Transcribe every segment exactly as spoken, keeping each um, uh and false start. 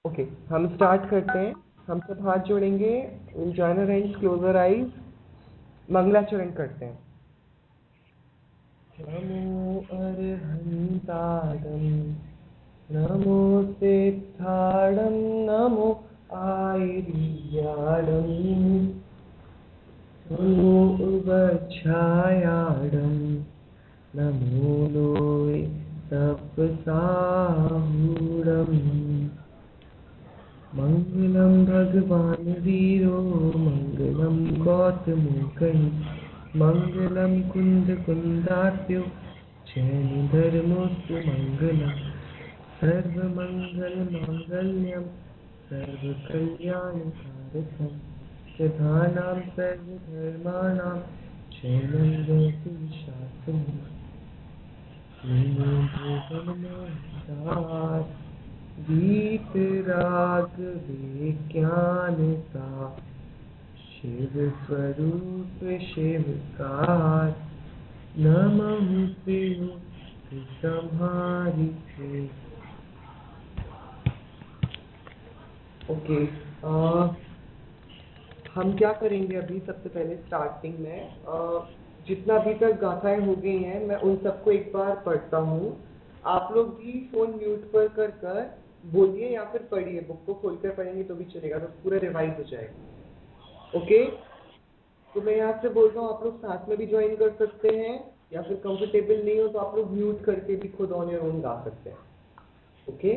Okay, हम start करते हैं। हम सब हाथ जोड़ेंगे, जॉइनर हैंड्स, क्लोजर आइज, मंगलाचरण करते हैं। नमो अरहंतारं, नमो सिद्धारं, नमो आयर्याणं, नमो उवच्छायाणं, नमो लोय तपसाहूणम्। मंगलम भगवान वीरो मंगलम गौतमोकहि, मंगलम कुंद कुंदात्यो जैन धर्मोस्तु मंगलम। सर्वमंगल मांगल्यम सर्वकल्याणकारकम, प्रधानां सर्वधर्माणां शरणं गौरी शास्त्रम्। गीत राग विज्ञानता, शिव स्वरूप शिवकार, नमः शिव तुम्हारी के। ओके, हम क्या करेंगे अभी? सबसे पहले स्टार्टिंग में uh, जितना अभी तक गाथाएं हो गई हैं मैं उन सबको एक बार पढ़ता हूँ। आप लोग भी फोन म्यूट पर कर कर बोलिए या फिर पढ़िए, बुक को खोलकर पढ़ेंगे तो भी चलेगा, तो पूरा रिवाइज हो जाएगा। ओके, तो मैं यहाँ से बोल रहा हूँ, आप लोग साथ में भी ज्वाइन कर सकते हैं या फिर कंफर्टेबल नहीं हो तो आप लोग म्यूट करके भी खुद ऑन योर ओन गा सकते हैं। ओके,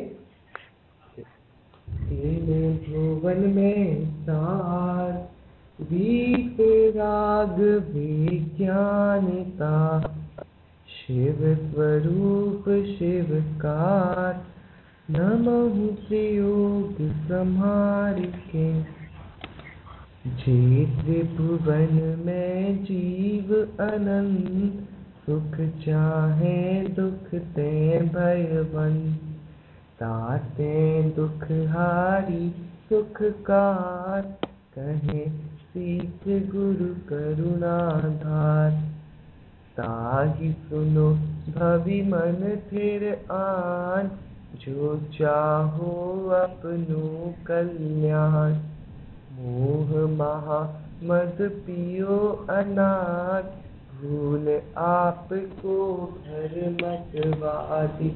तीन भुवन में सार, गीत राग विज्ञानता, शिव स्वरूप शिवकार, नमः प्रयोग संहारिके। जे त्रिभुवन में जीव अनंत, सुख चाहे दुख ते भयवन, ताते दुख हारी सुखकार, कहे सीख गुरु करुणाधार। ताहि सुनो भवि मन थिर आन, जो चाहो अपनो कल्याण। मोह महा मद पियो अनाथ, भूल आपको घर मतवादी।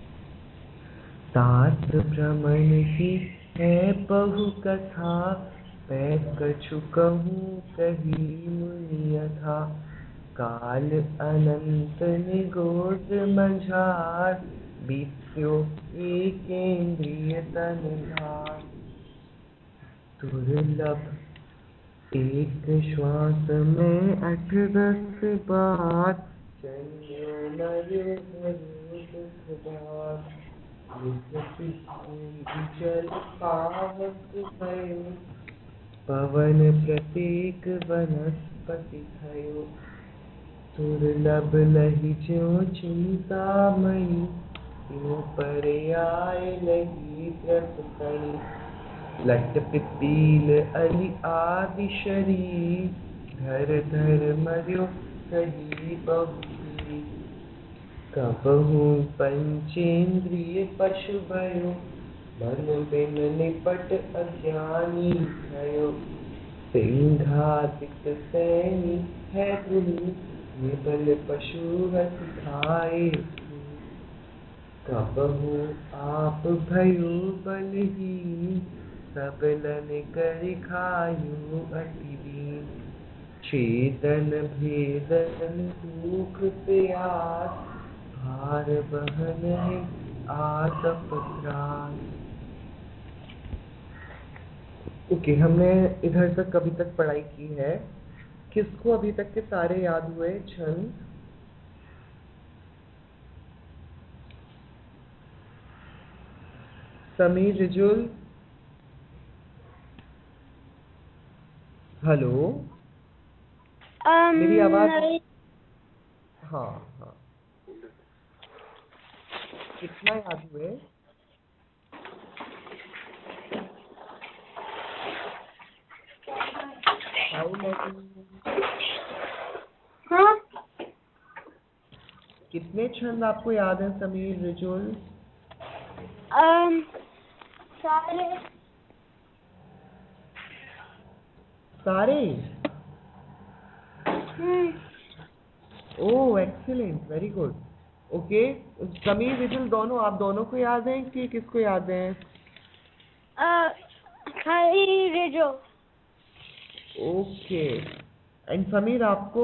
तात भ्रमण की है बहु कथा, पै कछु कहूँ कही मुनि यथा। काल अनंत निगोद मझार, बीत्यो एकेंद्रिय तन धार। दुर्लभ एक श्वास में अठ दस बार, जन्यो मरो धरो दुख भार। जल पावक भयो, पवन प्रतीक वनस्पति भयो। दुर्लभ लहि ज्यों चिंतामणि, त्यों पर्याय लहि व्रत कणि। लट पिपील अली आदि शरीर, धर धर मर्यो कही बहु। कबहू पंचेंद्रिय पशु भयो, मन बिन निपट अज्ञानी भयो। सिंघादिक सैनी है धुनि, निबल पशु हति खाए। कबहू आप भयो बलहीन, सबलन करि खायु अति दीन। छेदन भेदन भूख प्यास, भार बहन आतप त्रास। ओके, हमने इधर तक अभी तक पढ़ाई की है। किसको अभी तक के सारे याद हुए छंद? समीर, रिजुल, हेलो, um, मेरी आवाज? हाँ हाँ, कितना याद हुए? हाँ, कितने छंद आपको याद हैं समीर, रिजुल? um, सारे सारे। Hmm oh excellent, very good. Okay, Sameer Rijul दोनों, आप दोनों को याद है कि किसको याद है? अ खाली रेजो। ओके, एंड समीर आपको?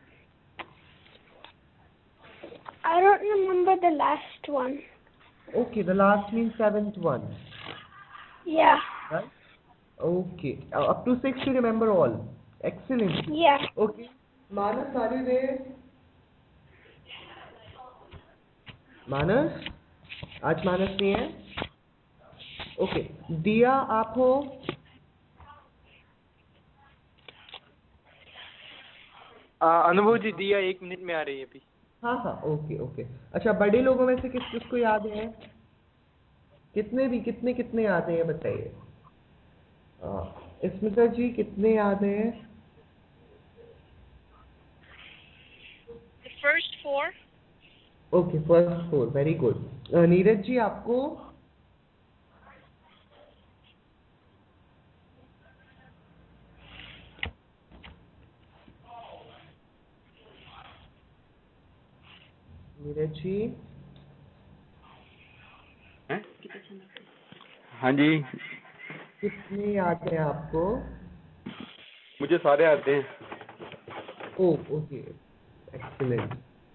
I don't remember the last one. Okay, the last means seventh one, Yeah. right? Okay, uh, up to six you remember all. Excellent. Yeah. Okay, Manas, are you there? मानस, आज मानस नहीं है। Okay, दिया आप हो? अनुभव जी, दिया एक मिनट में आ रही है अभी। हाँ हाँ, ओके ओके। अच्छा, बड़े लोगों में से किस किसको याद है? कितने भी कितने कितने याद है बताइए। स्मिता जी कितने याद है? First four. Okay, first four, very good. Neeraj ji आपको? नीरज जी? हैं? हाँ जी, कितने याद है आपको? मुझे सारे आते हैं। Oh okay, excellent.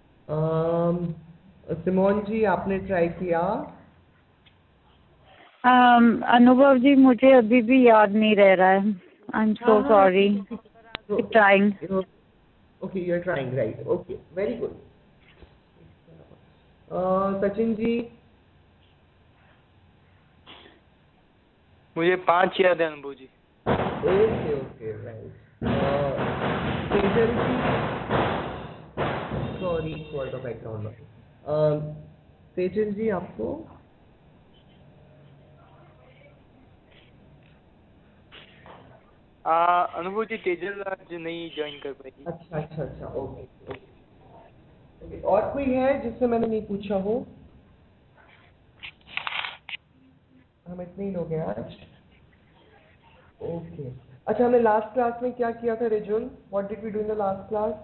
Simone ji आपने ट्राई किया? um, अनुभव जी मुझे अभी भी याद नहीं रह रहा है। I am so sorry. Trying. Okay, you are trying, right. Okay, very good. Sachin ji? मुझे पांच याद है Anubhav ji. Okay okay, right. Tejal ji? Sorry for the background noise. Tejal ji आपको? आ, अनुभव जी, तेजल आज नहीं ज्वाइन कर पाएगी। अच्छा अच्छा अच्छा, ओके ओके। और कोई है जिससे मैंने नहीं पूछा हो? हम इतने ही लोग हैं आज। ओके, अच्छा, हमने लास्ट क्लास में क्या किया था Rijul? What did we do in the last class?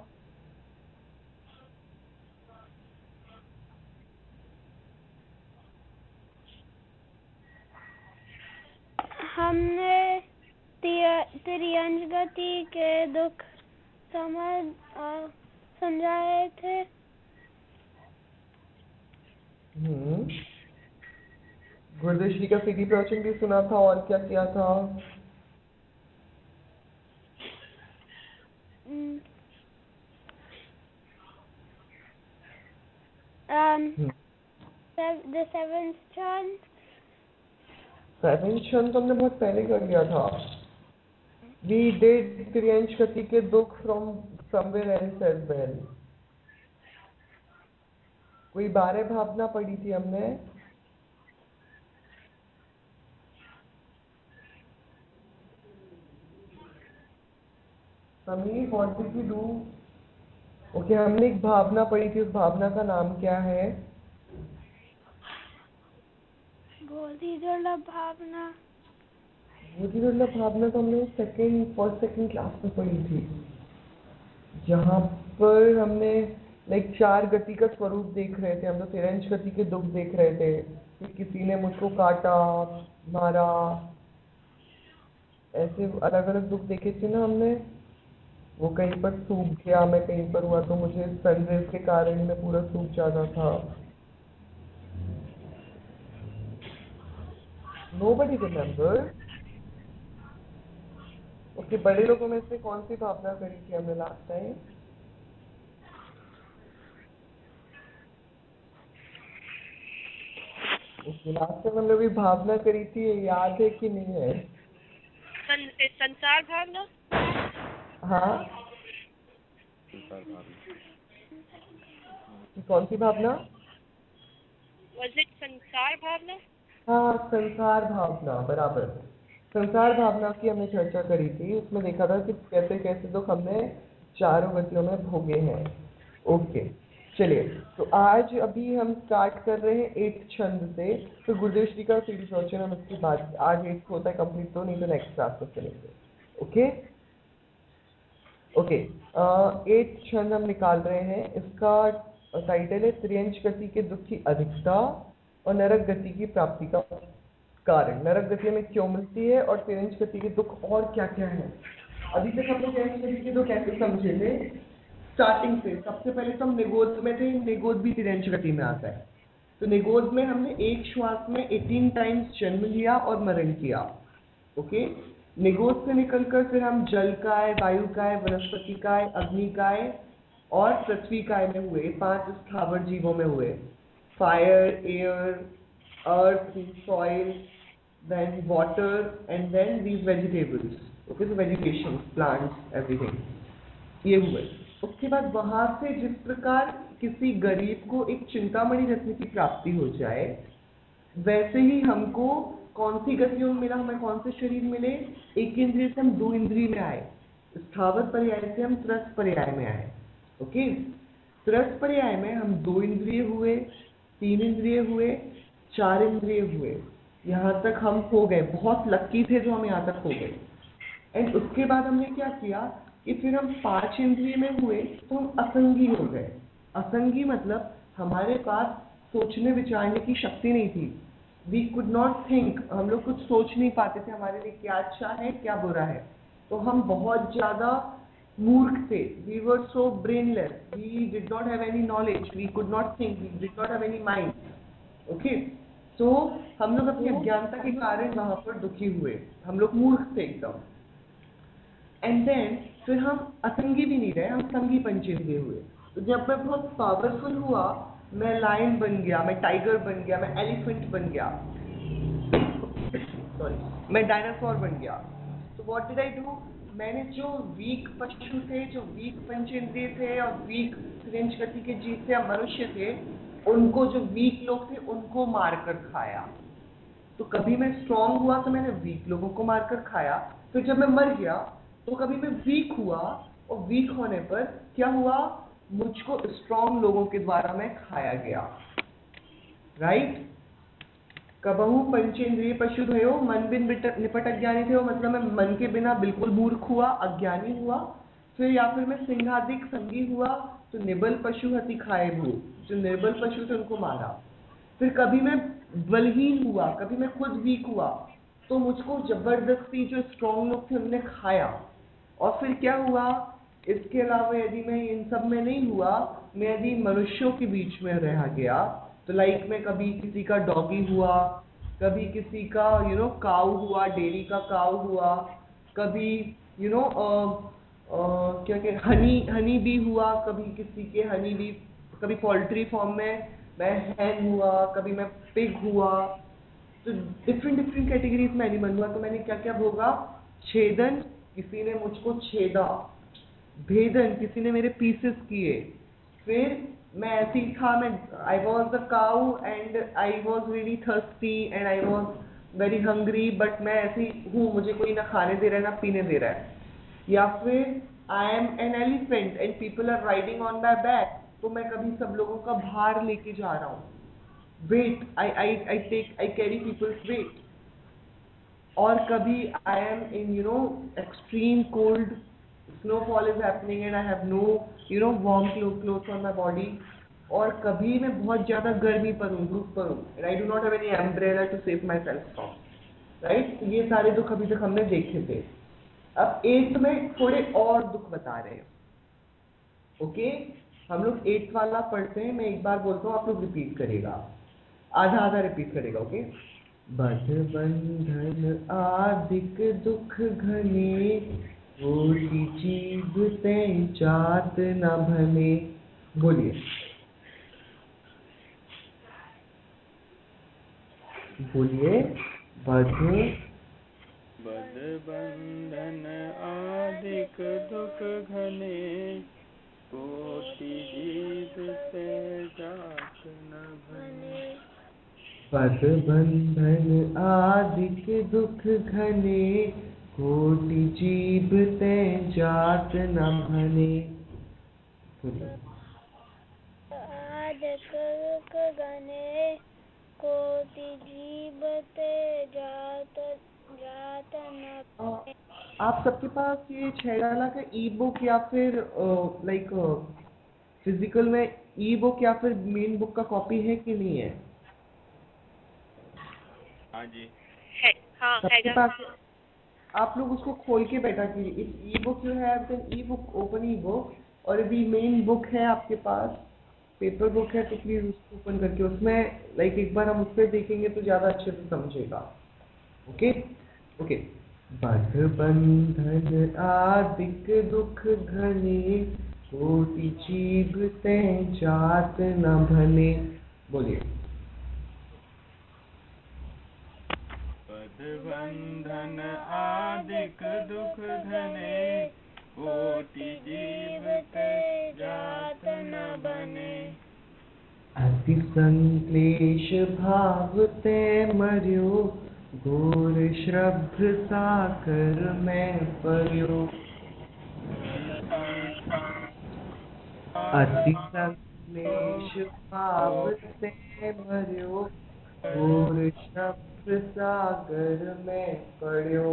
हमने त्रियंश गति के दुख समझ अ, समझाए थे। हम्म गुरदर्शी का सिटी प्रवचन भी सुना था, और क्या किया था? Mm. Um, hmm sev- the seventh chant. Seven क्षण तो हमने बहुत पहले कर लिया था। वी डिड त्रियंश गति के दुख from somewhere else as well. कोई बारह भावना पढ़ी थी हमने। Sameer, what did we do? Okay, हमने एक भावना पढ़ी थी, उस भावना का नाम क्या है? बोधि दुर्लभ भावना। बोधि दुर्लभ भावना तो हमने सेकेंड फर्स्ट सेकेंड क्लास में पढ़ी थी, जहाँ पर हमने लाइक चार गति का स्वरूप देख रहे थे। हम लोग तिरंश गति के दुख देख रहे थे कि किसी ने मुझको काटा, मारा, ऐसे अलग अलग दुख देखे थे ना हमने। वो कहीं पर सूख गया, मैं कहीं पर हुआ तो मुझे सनरेज के कारण मैं पूरा सूख जाता था। Nobody remember? ओके, बड़े लोगों में से कौन सी भावना करी थी हमने last time? Okay, last time हमने भी भावना करी थी, याद है कि नहीं है? सं, संसार भावना। हाँ, कौन सी भावना? Was it संसार भावना? हाँ, संसार भावना, बराबर। संसार भावना की हमने चर्चा करी थी। उसमें देखा था कि कैसे कैसे दुख हमने चारों गतियों में भोगे हैं। ओके, चलिए, तो आज अभी हम स्टार्ट कर रहे हैं एट छंद से। तो गुरुदेव श्री का सीढ़ी सोचन हम उसकी बात आज एट होता है कंप्लीट, तो नहीं तो नेक्स्ट क्लास में चलेंगे। ओके ओके एट छंद हम निकाल रहे हैं। इसका टाइटल है त्रियंच गति के दुख की अधिकता और नरक गति की प्राप्ति का कारण। नरक गति हमें क्यों मिलती है और त्रियंच गति के दुख और क्या क्या है। अभी तक हम लोग त्रियंच गति के दुख कैसे समझे थे। स्टार्टिंग से सबसे पहले तो हम निगोद में थे। निगोद भी त्रियंच गति में आता है। तो निगोद में हमने एक श्वास में अठारह टाइम्स जन्म लिया और मरण किया। ओके, निगोद से निकलकर फिर हम जल काय, वायु काय, वनस्पति काय, अग्नि काय और पृथ्वी काय में हुए। पांच स्थावर जीवों में हुए। Fire, air, earth, soil, then water and then these vegetables. Okay, so vegetation, plants, everything ये हुए। उसके बाद वहां से जिस प्रकार किसी गरीब को एक चिंतामणि रत्न की प्राप्ति हो जाए, वैसे ही हमको कौन सी गतियों में मिला, हमें कौन से शरीर मिले। एक इंद्रिय से हम दो इंद्रिय में आए। स्थावर पर्याय से हम त्रस पर्याय में आए। ओके, त्रस पर्याय में हम दो इंद्रिय हुए, तीन इंद्रिय हुए, चार इंद्रिय हुए। यहाँ तक हम हो गए। बहुत लक्की थे जो हम यहाँ तक हो गए। एंड उसके बाद हमने क्या किया कि फिर हम पांच इंद्रिय में हुए तो हम असंगी हो गए। असंगी मतलब हमारे पास सोचने विचारने की शक्ति नहीं थी। वी कुड नॉट थिंक, हम लोग कुछ सोच नहीं पाते थे हमारे लिए क्या अच्छा है क्या बुरा है। तो हम बहुत ज्यादा मूर्ख थे। We were so brainless, we did not have any knowledge, we could not think, we did not have any mind. Okay, तो हम लोग अपनी अज्ञानता के कारण वहां पर दुखी हुए। हम लोग मूर्ख थे एकदम। एंड देन फिर हम असंगी भी नहीं रहे, हम संगी पंचेंद्रिय हुए। तो जब मैं बहुत पावरफुल हुआ, मैं लायन बन गया, मैं टाइगर बन गया, मैं एलिफेंट बन गया, सॉरी मैं डायनासोर बन गया। तो व्हाट डिड आई डू, मैंने जो वीक पशु थे, जो वीक पंचेंद्रिय थे और वीक त्रियंच गति के जीव थे, मनुष्य थे, उनको जो वीक लोग थे उनको मारकर खाया। तो कभी मैं स्ट्रांग हुआ तो मैंने वीक लोगों को मारकर खाया। फिर जब मैं मर गया तो कभी मैं वीक हुआ और वीक होने पर क्या हुआ, मुझको स्ट्रांग लोगों के द्वारा मैं खाया गया। Right right? कबहू पंचेंद्रिय पशु भयो मन बिन निपट अज्ञानी थे, मतलब मैं मन के बिना बिल्कुल मूर्ख हुआ, अज्ञानी हुआ। फिर या फिर मैं सिंहादिक संगी हुआ तो निर्बल पशु हति खाए भू, जो निर्बल पशु थे उनको मारा। फिर कभी मैं बलहीन हुआ, कभी मैं खुद वीक हुआ तो मुझको जबरदस्ती जो स्ट्रांग लोग थे उन्होंने खाया। और फिर क्या हुआ, इसके अलावा यदि मैं इन सब में नहीं हुआ, मैं यदि मनुष्यों के बीच में रह गया तो लाइक मैं कभी किसी का डॉगी हुआ, कभी किसी का यू नो काऊ हुआ, डेयरी का काऊ हुआ, कभी यू नो क्या क्या हनी हनी बी हुआ, कभी किसी के हनी बी, कभी पोल्ट्री फार्म में मैं हैन हुआ, कभी मैं पिग हुआ। तो डिफरेंट डिफरेंट कैटेगरीज में एनिमल हुआ। तो मैंने क्या क्या भोगा, छेदन, किसी ने मुझको छेदा, भेदन, किसी ने मेरे पीसेस किए। फिर मैं ऐसी था, मैं I was the cow and I was really thirsty and I was very hungry, but मैं ऐसी हूँ, मुझे कोई ना खाने दे रहा है ना पीने दे रहा है। या फिर I am an elephant and people are riding on my back, तो मैं कभी सब लोगों का भार लेके जा रहा हूँ। Weight, I I I take I carry people's weight. और कभी I am in you know extreme cold, snowfall is happening and I have no you know warm clothes on my body। और कभी मैं बहुत ज्यादा गर्मी पर हूँ, धूप पर हूँ, and I do not have any umbrella to save myself from, right? ये सारे दुख अभी तक हमने देखे थे। अब एट्थ में थोड़े और दुख बता रहे हैं। Okay okay? हम लोग एट्थ वाला पढ़ते हैं, मैं एक बार बोलता हूँ, आप लोग रिपीट करेगा, आधा आधा रिपीट करेगा। Okay okay? बद्ध बंधन आदिक दुख घने, होती जीव तैं जात न भने। बोलिए, बोलिए। बद्ध बद्ध बंधन आदिक दुख घने, होती जीव तैं जात न भने। बद्ध बंधन आदिक दुख घने, कोटि जीव तैं जात न भने। आदिक दुख घने कोटि जीवते जात जात न अ, आप सबके पास ये छैडाला का ई बुक या फिर लाइक फिजिकल में ई बुक या फिर मेन बुक का कॉपी है कि नहीं है? हाँ जी है हाँ सबके हैगा। पास? आप लोग उसको खोल के बैठा कीजिए। If e book you have then e book, open e book. और यदि मेन बुक है आपके पास, पेपर बुक है, तो प्लीज उसको ओपन करके उसमें लाइक एक बार हम उस पर देखेंगे तो ज्यादा अच्छे से समझेगा। Okay okay. बंध बंधन आदिक दुख घने कोटि जीव ते जात न भने। बोलिए। पद बंधन आदिक दुख घने कोटि जीव ते जात न बने। अति संक्लेश भाव ते मर्यो घोर श्रद्ध साकर में पर्यो। अति संक्लेश भाव ते मर्यो घोर श्रद्ध सागर में पड़्यो।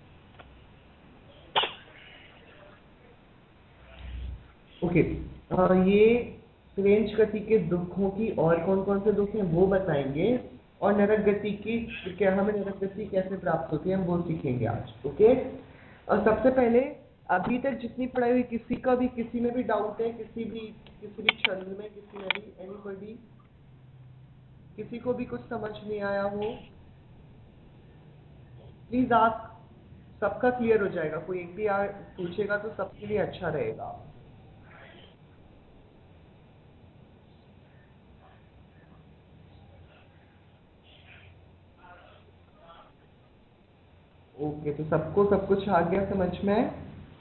Okay okay. ये त्रियंच गति के दुखों की और कौन कौन से दुख हैं वो बताएंगे, और नरक गति की क्या, हमें नरक गति कैसे प्राप्त होती है हम वो सीखेंगे आज। ओके और सबसे पहले अभी तक जितनी पढ़ाई हुई, किसी का भी किसी में भी डाउट है, किसी भी किसी भी क्षण में, किसी में भी, एनीबॉडी, किसी को भी कुछ समझ नहीं आया हो, प्लीज आप, सबका क्लियर हो जाएगा। कोई एक भी आ पूछेगा तो सबके लिए अच्छा रहेगा। ओके okay, तो सबको सब कुछ आ गया समझ में?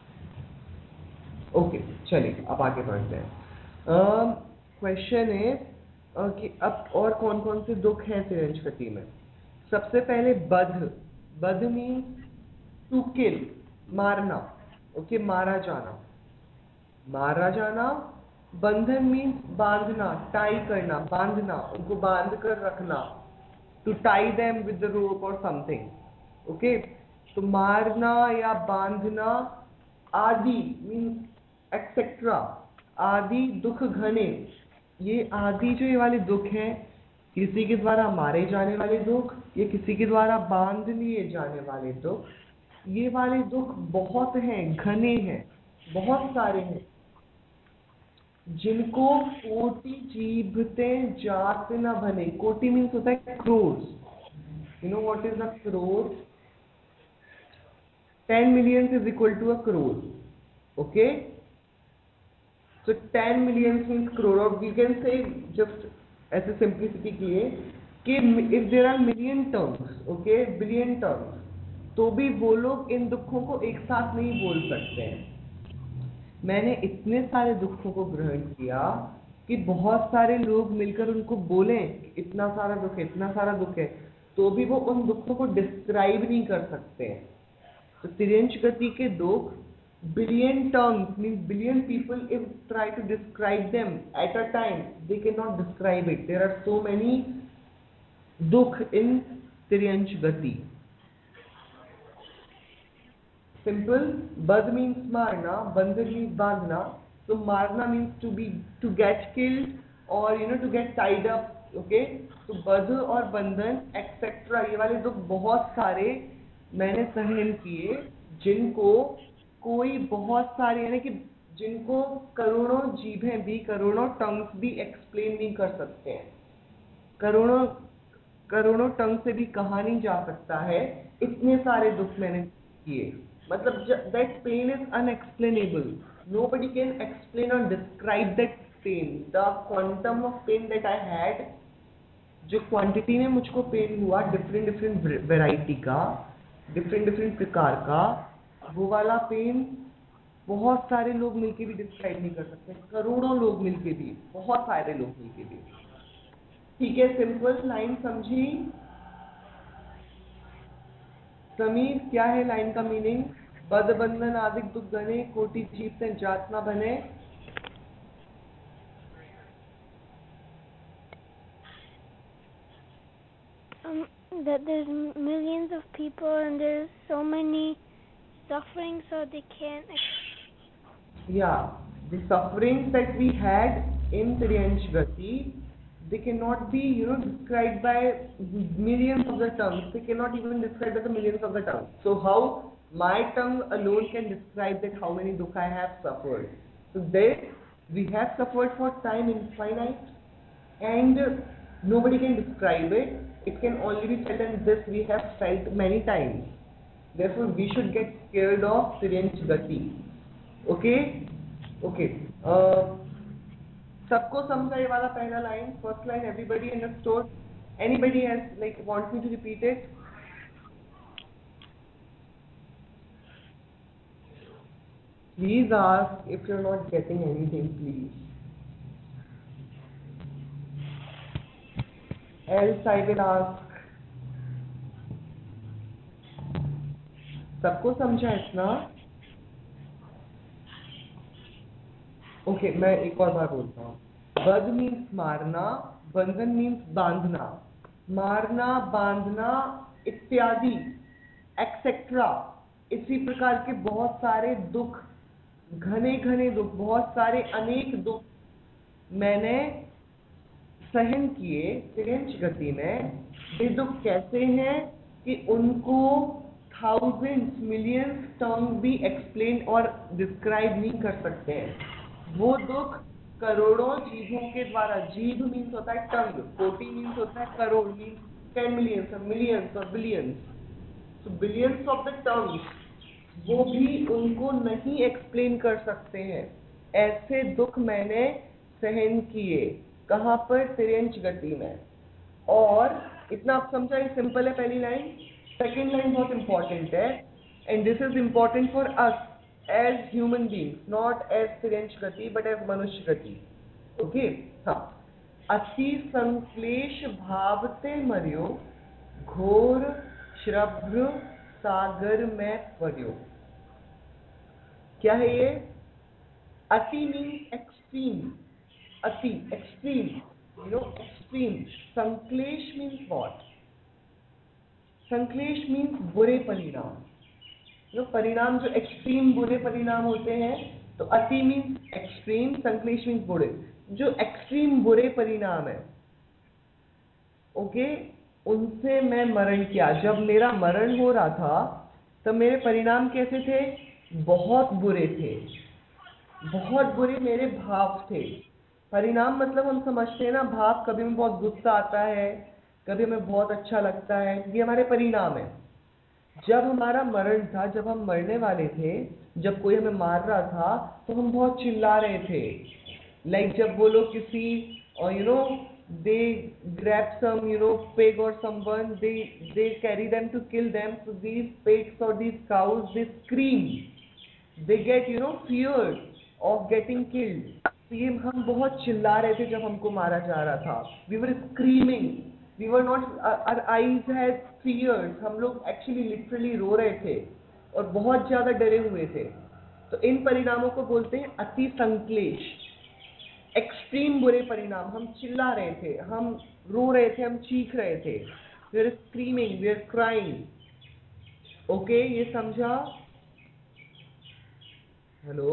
ओके okay, चलिए अब आगे बढ़ते हैं। क्वेश्चन है uh, कि अब और कौन कौन से दुख हैं त्रियंच गति में। सबसे पहले बध। बध मीन्स टू किल, मारना। ओके okay, मारा जाना, मारा जाना। बंधन मीन्स बांधना, टाई करना, बांधना, उनको बांध कर रखना, to tie them with the rope or something. Okay तो मारना या बांधना। आदि मीन्स एक्सेट्रा, आदि दुख घने। ये आदि जो ये वाले दुख हैं, किसी के द्वारा मारे जाने वाले दुख, ये किसी के द्वारा बांध लिए जाने वाले दुख, ये वाले दुख बहुत हैं, घने हैं, बहुत सारे हैं, जिनको कोटि जीवते जात न भने। कोटि मीन्स होता है crores. You know what is a crore? ten millions is equal to a crore. Okay, so ten millions means crore, or we can say just as a simplicity के लिए कि if there are million terms, okay, billion terms, तो भी वो लोग इन दुखों को एक साथ नहीं बोल सकते हैं। मैंने इतने सारे दुखों को ग्रहण किया कि बहुत सारे लोग मिलकर उनको बोलें इतना सारा दुख है, इतना सारा दुख है, तो भी वो उन दुखों को डिस्क्राइब नहीं कर सकते हैं। तो त्रियंच गति के दुख, billion terms means billion people if try to describe them at a time, they cannot describe it. There are so many dukh in त्रियंच गति. Simple. Badh means marna, bandhan means bandhna. So marna means to be, to get killed or you know to get tied up. Okay. तो बध और बंधन etcetera ये वाले दुख बहुत सारे मैंने सहन किए, जिनको कोई बहुत सारे यानी कि जिनको करोड़ों जीभें भी, करोड़ों टंग्स भी एक्सप्लेन नहीं कर सकते हैं, करोड़ों करोड़ों टंग से भी कहा नहीं जा सकता है। इतने सारे दुख मैंने किए, मतलब that pain is unexplainable. Nobody can explain और describe that pain. The quantum of pain that I had, जो क्वांटिटी में मुझको पेन हुआ डिफरेंट डिफरेंट वेराइटी का, डिफरेंट डिफरेंट प्रकार का, वो वाला पेन बहुत सारे लोग मिलके भी डिस्क्राइब नहीं कर सकते, करोड़ों लोग मिलके भी, बहुत सारे लोग मिलके भी. ठीक है, सिंपल लाइन समझी? समीर, क्या है लाइन का मीनिंग? बद बंधन आदिक दुख गणे, कोटि जीव ते जात न बने. that there's m- millions of people and there's so many suffering, so they can't. Ex- Yeah, the sufferings that we had in Tiryansh Gati, they cannot be, you know, described by millions of the tongues. They cannot even describe by the millions of the tongues. So how my tongue alone can describe that how many dukkha I have suffered. So there, we have suffered for time infinite, and nobody can describe it. It can only be felt, and this we have felt many times. Therefore, we should get scared of Tiryansh Gati. Okay? Okay. Uh, सबको समझा ये वाला पहला line, first line, everybody understood? Anybody has like wants me to repeat it? Please ask if you're not getting anything, please. Else I will ask. सबको समझा इतना? Okay, मैं एक और बार बोलता हूँ. बध मीन्स मारना, बंधन मीन्स बांधना, मारना, बांधना इत्यादि एक्सेट्रा, इसी प्रकार के बहुत सारे दुख, घने घने दुख, बहुत सारे अनेक दुख मैंने सहन किए तिर्यंश गति में. ये दुख कैसे हैं कि उनको थाउजेंड्स मिलियंस टर्म भी एक्सप्लेन और डिस्क्राइब नहीं कर सकते हैं. वो दुख करोड़ों जीवों के द्वारा, जीव मीन्स होता है टंग, कोटि मीन्स होता है करोड़, मीन्स टेन मिलियंस और मिलियंस और बिलियंस, तो बिलियंस ऑफ द टर्म्स, वो भी उनको नहीं एक्सप्लेन कर सकते हैं. ऐसे दुख मैंने सहन किए. कहाँ पर? तिर्यंश गति में. और इतना आप समझा, ये सिंपल है पहली लाइन. सेकेंड लाइन बहुत इंपॉर्टेंट है, and this is important for us as human beings, not as Tiryansh Gati but as Manushya Gati. Okay? हाँ. अति संक्लेश भावते मरियो, घोर श्रभ्र सागर में पड़ियो. क्या है ये? अति means extreme. अति, extreme. You know, extreme. संक्लेश means what? संक्लेश means बुरे परिणाम. जो परिणाम जो एक्सट्रीम बुरे परिणाम होते हैं, तो अति मीन्स एक्सट्रीम, संक्लेश मीन्स बुरे. जो एक्सट्रीम बुरे परिणाम है, ओके, उनसे मैं मरण किया. जब मेरा मरण हो रहा था तब मेरे परिणाम कैसे थे? बहुत बुरे थे. बहुत बुरे मेरे भाव थे. परिणाम मतलब हम समझते हैं ना, भाव. कभी हमें बहुत गुस्सा आता है, कभी हमें बहुत अच्छा लगता है, ये हमारे परिणाम है. जब हमारा मरण था, जब हम मरने वाले थे, जब कोई हमें मार रहा था, तो हम बहुत चिल्ला रहे थे. लाइक जब वो लोग किसी, you know, they grab some, you know, pig or someone, they they carry them to kill them. So these pigs or these cows, they scream, they get, you know, feared of getting killed. तो ये हम बहुत चिल्ला रहे थे जब हमको मारा जा रहा था. We were screaming. We were not, our eyes had tears. हम लोग actually literally रो रहे थे और बहुत ज्यादा डरे हुए थे. तो इन परिणामों को बोलते हैं अति संक्लेश, एक्सट्रीम बुरे परिणाम. हम चिल्ला रहे थे, हम रो रहे थे, हम चीख रहे थे. We are screaming, we are crying. Okay, ये समझा? हेलो,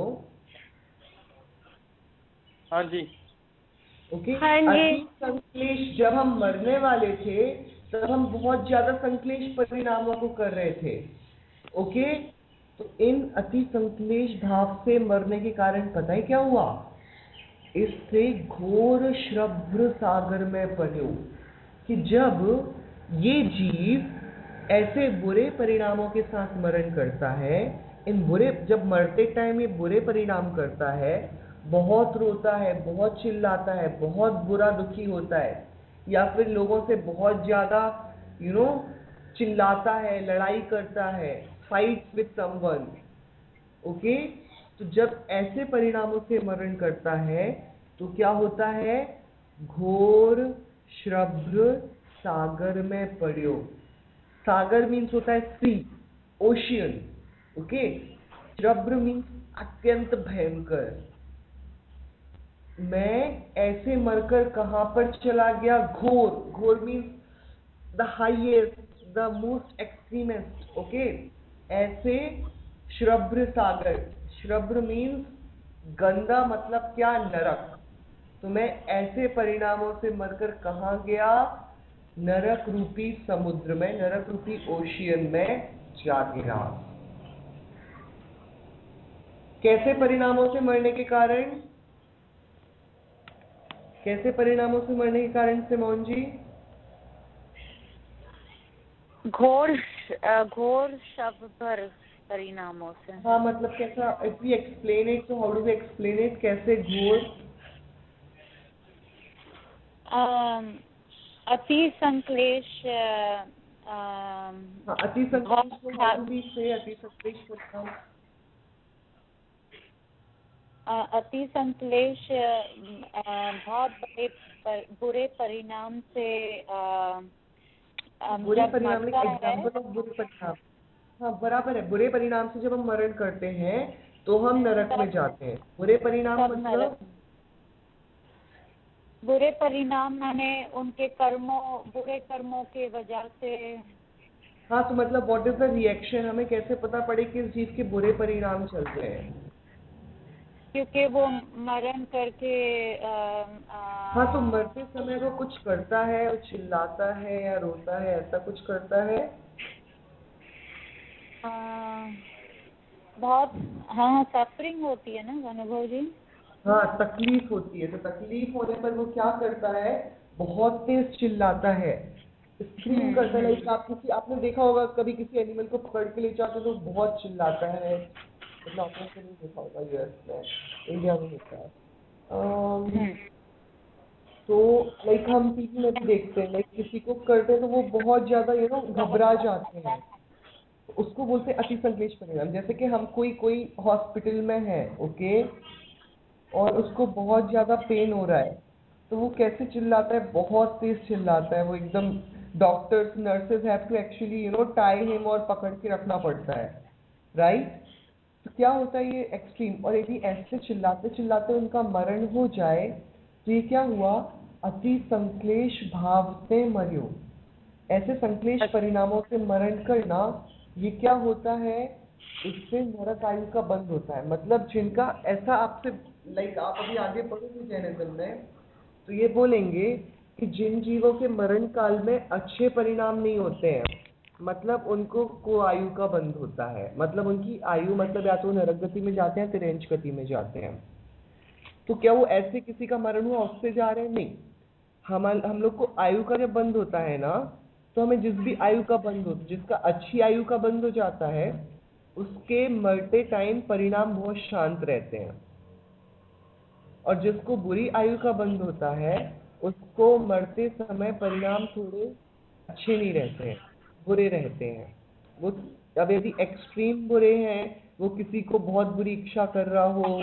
हाँ जी. ओके. हाँ जी. अति संक्लेश, जब हम मरने वाले थे तब हम बहुत ज्यादा संक्लेश परिणामों को कर रहे थे. ओके, तो इन अति संक्लेश भाव से मरने के कारण पता है क्या हुआ? इससे घोर श्रभ्र सागर में पड़ो. कि जब ये जीव ऐसे बुरे परिणामों के साथ मरण करता है, इन बुरे, जब मरते टाइम ये बुरे परिणाम करता है, बहुत रोता है, बहुत चिल्लाता है, बहुत बुरा दुखी होता है, या फिर लोगों से बहुत ज्यादा, यू नो, चिल्लाता है, लड़ाई करता है, फाइट विद समवन. ओके, तो जब ऐसे परिणामों से मरण करता है तो क्या होता है? घोर श्रभ्र सागर में पड़ियो. सागर मीन्स होता है सी, ओशियन. ओके, श्रभ्र मीन्स अत्यंत भयंकर. मैं ऐसे मरकर कहां पर चला गया? घोर. घोर means the highest, the most extremist, okay. ऐसे श्रभ्र सागर, श्रभ्र मीन्स गंदा, मतलब क्या, नरक। तो मैं ऐसे परिणामों से मरकर कहाँ गया, नरक रूपी समुद्र में, नरक रूपी ओशियन में जा गिरा। कैसे परिणामों से मरने के कारण, कैसे परिणामों से मरने के कारण सिमोन जी? घोर अ, घोर शब्द परिणामों से। हाँ, मतलब कैसा, इफ वी एक्सप्लेन इट, तो how do we explain it, कैसे घोर? अम, अति संक्लेश, अ, अम, हाँ, अति संक्लेश को बहुत how do we say, अति संक्लेश परिणाम? अ, अति संक्लेश अ, बहुत बड़े पर, बुरे परिणाम से अ, अम, बुरे जब परिणाम, मरता है। एग्जाम्पल ऑफ बुरे परिणाम। हाँ, बराबर है। बुरे परिणाम से जब हम मरण करते हैं तो हम नरक में जाते हैं। बुरे परिणाम तब मतलब नरक। बुरे परिणाम माने उनके कर्मों, बुरे कर्मों के वजह से। हाँ, तो मतलब व्हाट इज द रिएक्शन, हमें कैसे पता पड़े कि इस चीज के बुरे परिणाम चल रहे हैं? क्योंकि वो मरण करके आ, आ, हाँ, तो मरते समय वो कुछ करता है, वो चिल्लाता है या रोता है, ऐसा कुछ करता है? आ, बहुत, हाँ, सफरिंग होती है ना अनुभव जी। हाँ, तकलीफ होती है। तो तकलीफ होने पर वो क्या करता है, बहुत तेज चिल्लाता है, स्क्रीम करता है। लाइक आप किसी, आपने देखा होगा कभी किसी एनिमल को पकड़ के ले जाते तो बहुत चिल्लाता है। मतलब आपने तो नहीं देखा होगा, यूएस में, इंडिया में होता है। अम, तो लाइक हम टीवी में भी देखते हैं, लाइक किसी को करते हैं तो वो बहुत ज्यादा यू नो घबरा जाते हैं, उसको बोलते हैं अति संक्लेश परिणाम। जैसे कि हम कोई कोई हॉस्पिटल में है, ओके, और उसको बहुत ज्यादा पेन हो रहा है, तो वो कैसे चिल्लाता है, बहुत तेज चिल्लाता है वो एकदम। Doctors, nurses have to actually you know tie him और पकड़ के रखना पड़ता है, राइट। तो क्या होता है, ये एक्सट्रीम। और यदि ऐसे चिल्लाते चिल्लाते उनका मरण हो जाए तो ये क्या हुआ, अति संक्लेश भाव से मर्यो। ऐसे संक्लेश परिणामों से मरण करना, ये क्या होता है, इससे नरक आयु का बंद होता है। मतलब जिनका ऐसा आपसे, लाइक आप अभी आगे पढ़ोगे जैनिज्म में, तो ये बोलेंगे कि जिन जीवों के मरण काल में अच्छे परिणाम नहीं होते हैं, मतलब उनको को आयु का बंद होता है। मतलब उनकी आयु, मतलब या तो नरक गति में जाते हैं, तिरेंच गति में जाते हैं। तो क्या वो ऐसे किसी का मरण हुआ उससे जा रहे हैं? नहीं। हम हम लोग को आयु का जब बंद होता है ना, तो हमें जिस भी आयु का बंद हो, जिसका अच्छी आयु का बंद हो जाता है, उसके मरते टाइम परिणाम बहुत शांत रहते हैं। और जिसको बुरी आयु का बंद होता है, उसको मरते समय परिणाम थोड़े अच्छे नहीं रहते हैं, बुरे रहते हैं वो। अब यदि एक्सट्रीम बुरे हैं, वो किसी को बहुत बुरी इच्छा कर रहा हो,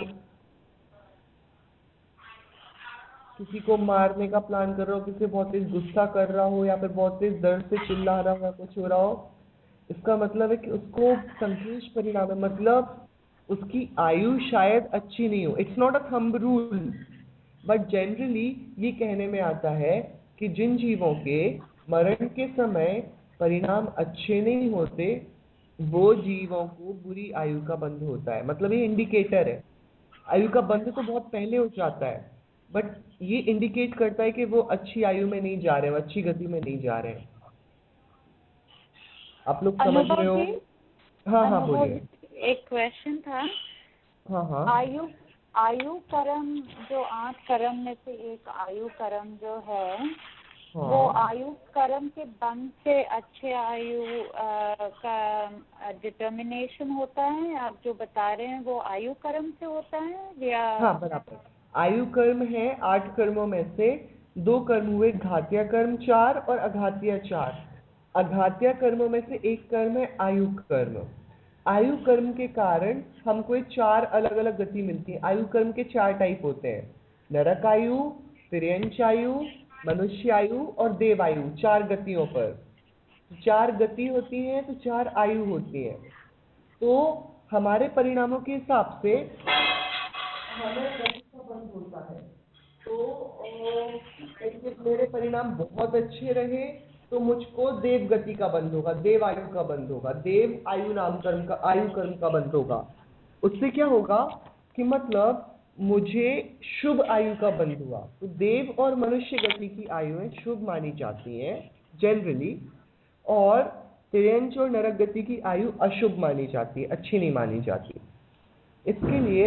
किसी को मारने का प्लान कर रहा हो, किसी बहुत तेज गुस्सा कर रहा हो, या फिर बहुत तेज दर्द से चिल्ला रहा हो, कुछ हो रहा हो, इसका मतलब है कि उसको संक्लेश परिणाम है। मतलब उसकी आयु शायद अच्छी नहीं हो। It's not a thumb rule, but generally ये कहने में आता है कि जिन जीवों के मरण के समय परिणाम अच्छे नहीं होते, वो जीवों को बुरी आयु का बंध होता है। मतलब ये इंडिकेटर है। आयु का बंध तो बहुत पहले हो जाता है, बट ये इंडिकेट करता है कि वो अच्छी आयु में नहीं जा रहे, वो अच्छी गति में नहीं जा रहे। आप लोग समझ रहे हो? हाँ हाँ, बोलिए। एक क्वेश्चन था। हाँ हाँ, आयु आयु कर्म, जो आठ कर्म में से एक आयु कर्म जो है, हाँ। वो आयु कर्म के बंद से अच्छे आयु आ, का डिटर्मिनेशन होता है। आप जो बता रहे हैं वो आयु कर्म से होता है या? हाँ, बराबर। आयु कर्म है आठ कर्मों में से दो कर्म हुए, घातीय कर्म चार और अघातीय चार। अघातीय कर्मों में से एक कर्म है आयु कर्म। आयु कर्म के कारण हमको चार अलग अलग गति मिलती है। आयु कर्म के चार टाइप होते हैं, नरक आयु, तिर्यंच आयु, मनुष्य आयु और देव आयु। चार गतियों पर चार गति होती है, तो चार आयु होती है। तो हमारे परिणामों के हिसाब से हमें गति का बंद होता है। तो अ, मेरे परिणाम बहुत अच्छे रहे तो मुझको देव गति का बंध होगा, देव आयु का बंध होगा, देव आयु नाम कर्म का आयु कर्म का बंध होगा। उससे क्या होगा कि मतलब मुझे शुभ आयु का बंध हुआ। तो देव और मनुष्य गति की आयुएं शुभ मानी जाती हैं जनरली, और तिर्यंच और नरक गति की आयु अशुभ मानी जाती है, अच्छी नहीं मानी जाती। इसके लिए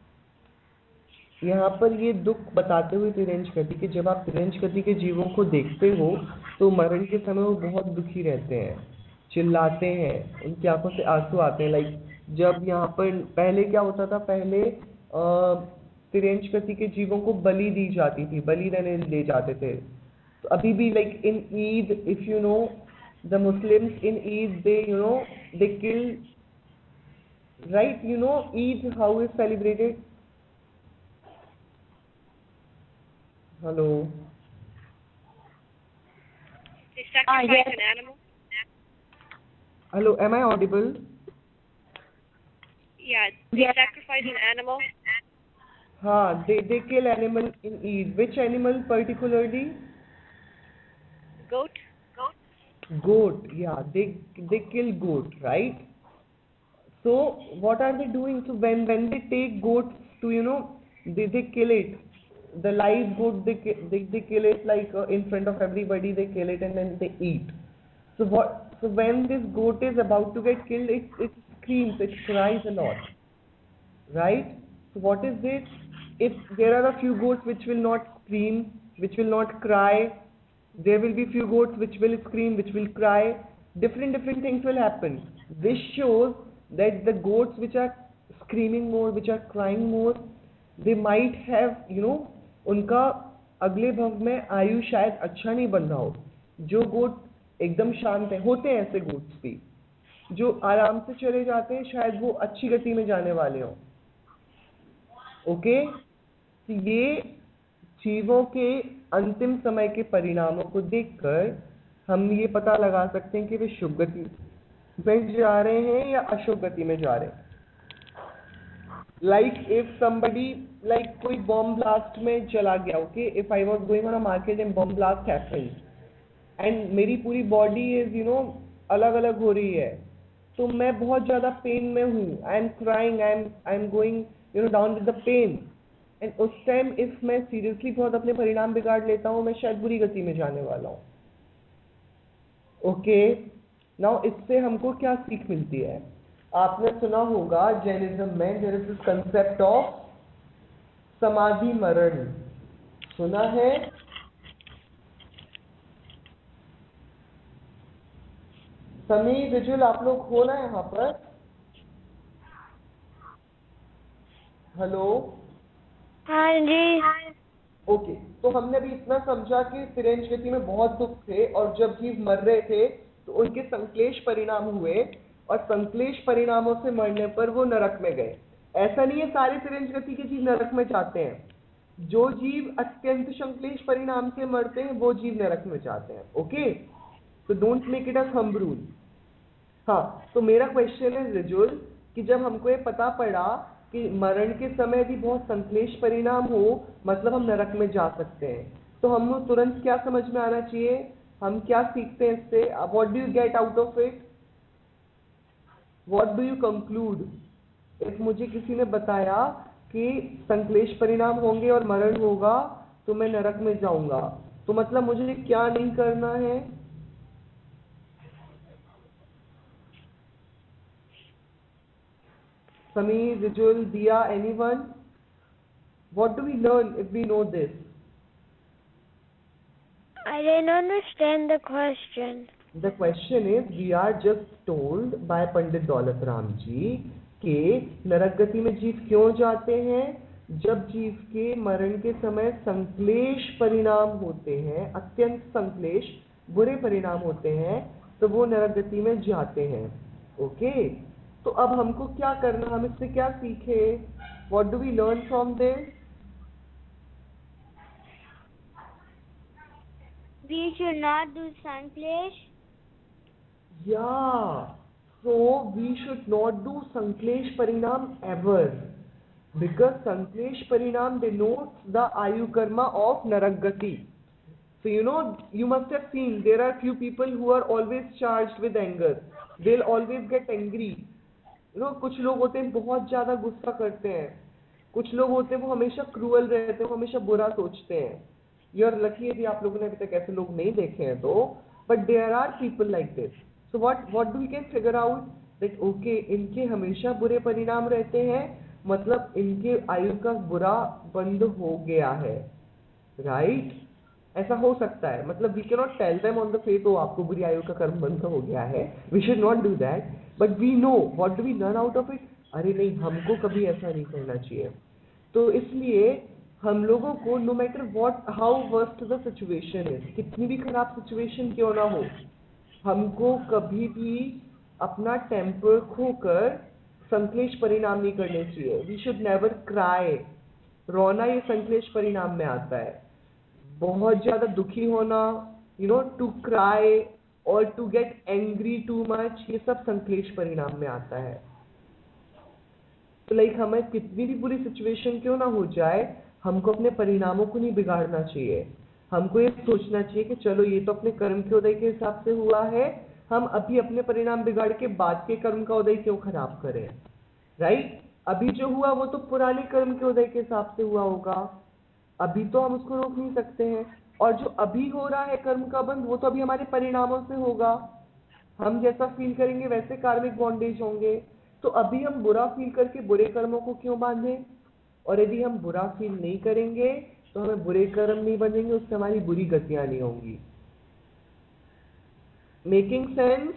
यहाँ पर ये दुख बताते हुए तिर्यंच गति के, जब आप तिर्यंच गति के जीवों को देखते हो तो मरण के समय वो बहुत दुखी रहते हैं, चिल्लाते हैं, उनकी आंखों से आंसू आते हैं। लाइक जब यहाँ पर पहले क्या होता था, पहले तिर्यंच गति के जीवों को बलि दी जाती थी, बलि देने ले जाते थे। तो अभी भी like in Eid, if you know the Muslims in Eid, they you know they kill, right, you know Eid how is celebrated. Hello, They sacrifice yes. an animal. hello, am I audible? Yeah, they Yes. sacrifice an animal. हाँ, they they kill animal in Eid. Which animal particularly? Goat. Goat. Yeah, they they kill goat, right? So what are they doing? So when when they take goat to, you know, they they kill it. The live goat, they ki- they they kill it like uh, in front of everybody. They kill it and then they eat. So what? So when this goat is about to get killed, it it screams, it cries a lot, right? So what is it? If there are a few goats which will not scream, which will not cry, there will be few goats which will scream, which will cry. Different different things will happen. This shows that the goats which are screaming more, which are crying more, they might have, you know, उनका अगले भव में आयु शायद अच्छा नहीं बन रहा हो। जो गोट एकदम शांत है, होते हैं ऐसे गोट्स भी जो आराम से चले जाते हैं, शायद वो अच्छी गति में जाने वाले हों। ओके, तो ये जीवों के अंतिम समय के परिणामों को देखकर हम ये पता लगा सकते हैं कि वे शुभ गति में जा रहे हैं या अशुभ गति में जा रहे हैं। Like if somebody, like कोई bomb blast में चला गया, okay, if I was going on a market and bomb blast happened and मेरी पूरी body is, you know, अलग अलग हो रही है, तो मैं बहुत ज़्यादा पेन में हूँ, I am crying, I am I am going, you know, down with the pain, and उस टाइम if मैं seriously बहुत अपने परिणाम बिगाड़ लेता हूँ, मैं शायद बुरी गति में जाने वाला हूँ। ओके, नाउ इससे हमको क्या सीख मिलती है? आपने सुना होगा जैनिज्म में there is this concept of samadhi maran, सुना है? समी, विजुअल, आप लोग हो ना यहाँ पर? हेलो, हाँ जी। ओके, तो हमने भी इतना समझा कि तिर्यंच गति में बहुत दुख थे और जब जीव मर रहे थे तो उनके संक्लेश परिणाम हुए और संक्लेश परिणामों से मरने पर वो नरक में गए। ऐसा नहीं है सारे तिर्यंच गति के जीव नरक में जाते हैं। जो जीव अत्यंत संक्लेश परिणाम से मरते हैं वो जीव नरक में जाते हैं। ओके, तो don't make it a thumb rule. हाँ, तो मेरा क्वेश्चन है रिजुल कि जब हमको ये पता पड़ा कि मरण के समय भी बहुत संक्लेश परिणाम हो, मतलब हम नरक में जा सकते हैं, तो हम तुरंत क्या समझ में आना चाहिए? हम क्या सीखते हैं इससे? What do you get out of it? What do you conclude? If मुझे किसी ने बताया कि संक्लेश परिणाम होंगे और मरण होगा तो मैं नरक में जाऊंगा, तो मतलब मुझे क्या नहीं करना है? Sameer, Vijul, Diya, anyone? What do we learn if we know this? I didn't understand the question. The question is, we are just told by Pandit Daulat Ram ji कि नरक गति में जीव क्यों जाते हैं? जब जीव के मरण के समय संक्लेश परिणाम होते हैं, अत्यंत संक्लेश बुरे परिणाम होते हैं, तो वो नरक गति में जाते हैं। ओके, तो अब हमको क्या करना, हम इससे क्या सीखे? What do we learn from this? We should not do Sanklesh. Yeah, so we should not do Sanklesh Parinam ever, because Sanklesh Parinam denotes the Ayu Karma of Narak Gati. So you know, you must have seen there are few people who are always charged with anger. They'll always get angry. You know, कुछ लोग होते हैं बहुत ज्यादा गुस्सा करते हैं, कुछ लोग होते हैं वो हमेशा क्रूअल रहते हैं, वो हमेशा बुरा सोचते हैं. You are lucky यदि आप लोगों ने अभी तक ऐसे लोग नहीं देखे हैं तो, but there are people like this. So what what do we can figure out that okay, इनके हमेशा बुरे परिणाम रहते हैं, मतलब इनके आयु का बुरा बंद हो गया है, राइट? ऐसा हो सकता है, मतलब we can not tell them on the face तो आपको बुरी आयु का कर्म बंद हो गया है. We should not do that, but we know what do we learn out of it. अरे नहीं, हमको कभी ऐसा नहीं करना चाहिए. तो इसलिए हम लोगों को no matter what how worst the situation is, कितनी भी खराब सिचुएशन क्यों ना हो, हमको कभी भी अपना टेम्पर खोकर संक्लेश परिणाम नहीं करने चाहिए. We should never cry. रोना ये संक्लेश परिणाम में आता है. बहुत ज्यादा दुखी होना, यू नो, टू क्राई और to get angry too much, ये सब संक्लेश परिणाम में आता है. तो लाइक हमें कितनी भी बुरी सिचुएशन क्यों ना हो जाए, हमको अपने परिणामों को नहीं बिगाड़ना चाहिए. हमको ये सोचना चाहिए कि चलो ये तो अपने कर्म के उदय के हिसाब से हुआ है, हम अभी अपने परिणाम बिगाड़ के बाद के कर्म का उदय क्यों खराब करें, राइट? अभी जो हुआ वो तो पुराने कर्म के उदय के हिसाब से हुआ होगा, अभी तो हम उसको रोक नहीं सकते हैं. और जो अभी हो रहा है कर्म का बंध, वो तो अभी हमारे परिणामों से होगा. हम जैसा फील करेंगे वैसे कार्मिक बॉन्डेज होंगे. तो अभी हम बुरा फील करके बुरे कर्मों को क्यों बांधें? और यदि हम बुरा फील नहीं करेंगे तो हमें बुरे कर्म नहीं बनेंगे, उससे हमारी बुरी गतियां नहीं होंगी. Making sense?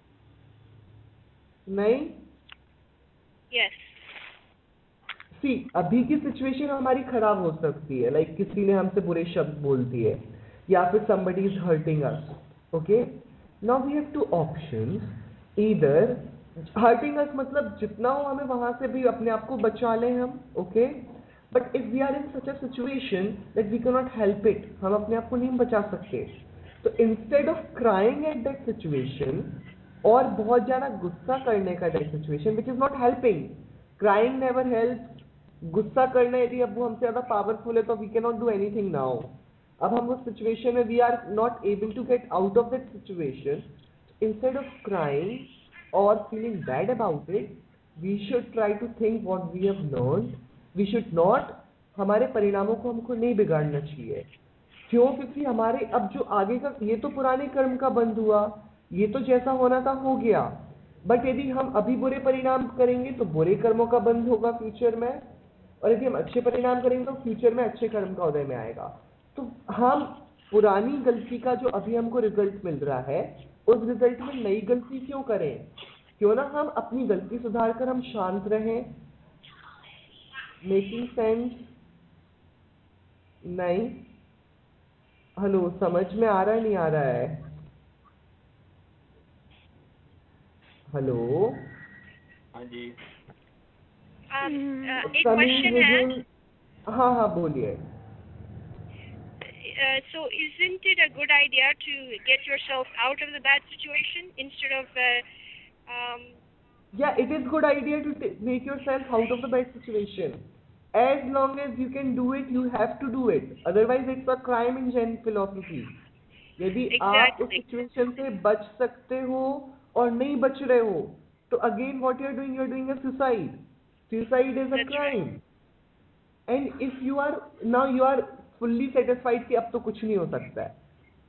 नहीं? Yes. सी, अभी की सिचुएशन हमारी खराब हो सकती है, लाइक like किसी ने हमसे बुरे शब्द बोल दिए या फिर somebody is hurting us. Okay? Now we have two options. Either hurting us मतलब जितना हो हमें वहां से भी अपने आप को बचा लें हम, okay? But if we are in such a situation that we cannot help it, हम अपने आप को नहीं बचा सकते, तो instead of crying at that situation और बहुत ज्यादा गुस्सा करने का that situation which is not helping, crying never helps. गुस्सा करना यदि अब वो हमसे ज्यादा पावरफुल है तो we can not do anything now. अब हम उस सिचुएशन में we are not able to get out of that situation. Instead of crying और feeling bad about it, we should try to think what we have learned. We should not, हमारे परिणामों को हमको नहीं बिगाड़ना चाहिए. क्यों? क्योंकि हमारे अब जो आगे का, ये तो पुराने कर्म का बंद हुआ, ये तो जैसा होना था हो गया. बट यदि हम अभी बुरे परिणाम करेंगे तो बुरे कर्मों का बंद होगा फ्यूचर में, और यदि हम अच्छे परिणाम करेंगे तो फ्यूचर में अच्छे कर्म का उदय में आएगा. तो हम पुरानी गलती का जो अभी हमको रिजल्ट मिल रहा है, उस रिजल्ट में नई गलती क्यों करें? क्यों ना हम अपनी गलती सुधार कर हम शांत रहें. Making sense? नहीं? हेलो, समझ में आ रहा है नहीं आ रहा है? हेलो, हाँ जी. Um, uh, एक समीर question है. विजुल, हाँ हाँ बोलिए. Uh, so isn't it a good idea to get yourself out of the bad situation instead of uh, um, Yeah, it is good idea to t- make yourself out of the bad situation. As long as you can do it, you have to do it. Otherwise, it's a crime in Jain philosophy. यदि आप उस Exactly. Situation से बच सकते हो और नहीं बच रहे हो, तो again what you are doing, you are doing a suicide. Suicide is a That's crime. And if you are now you are fully satisfied कि अब तो कुछ नहीं हो सकता है.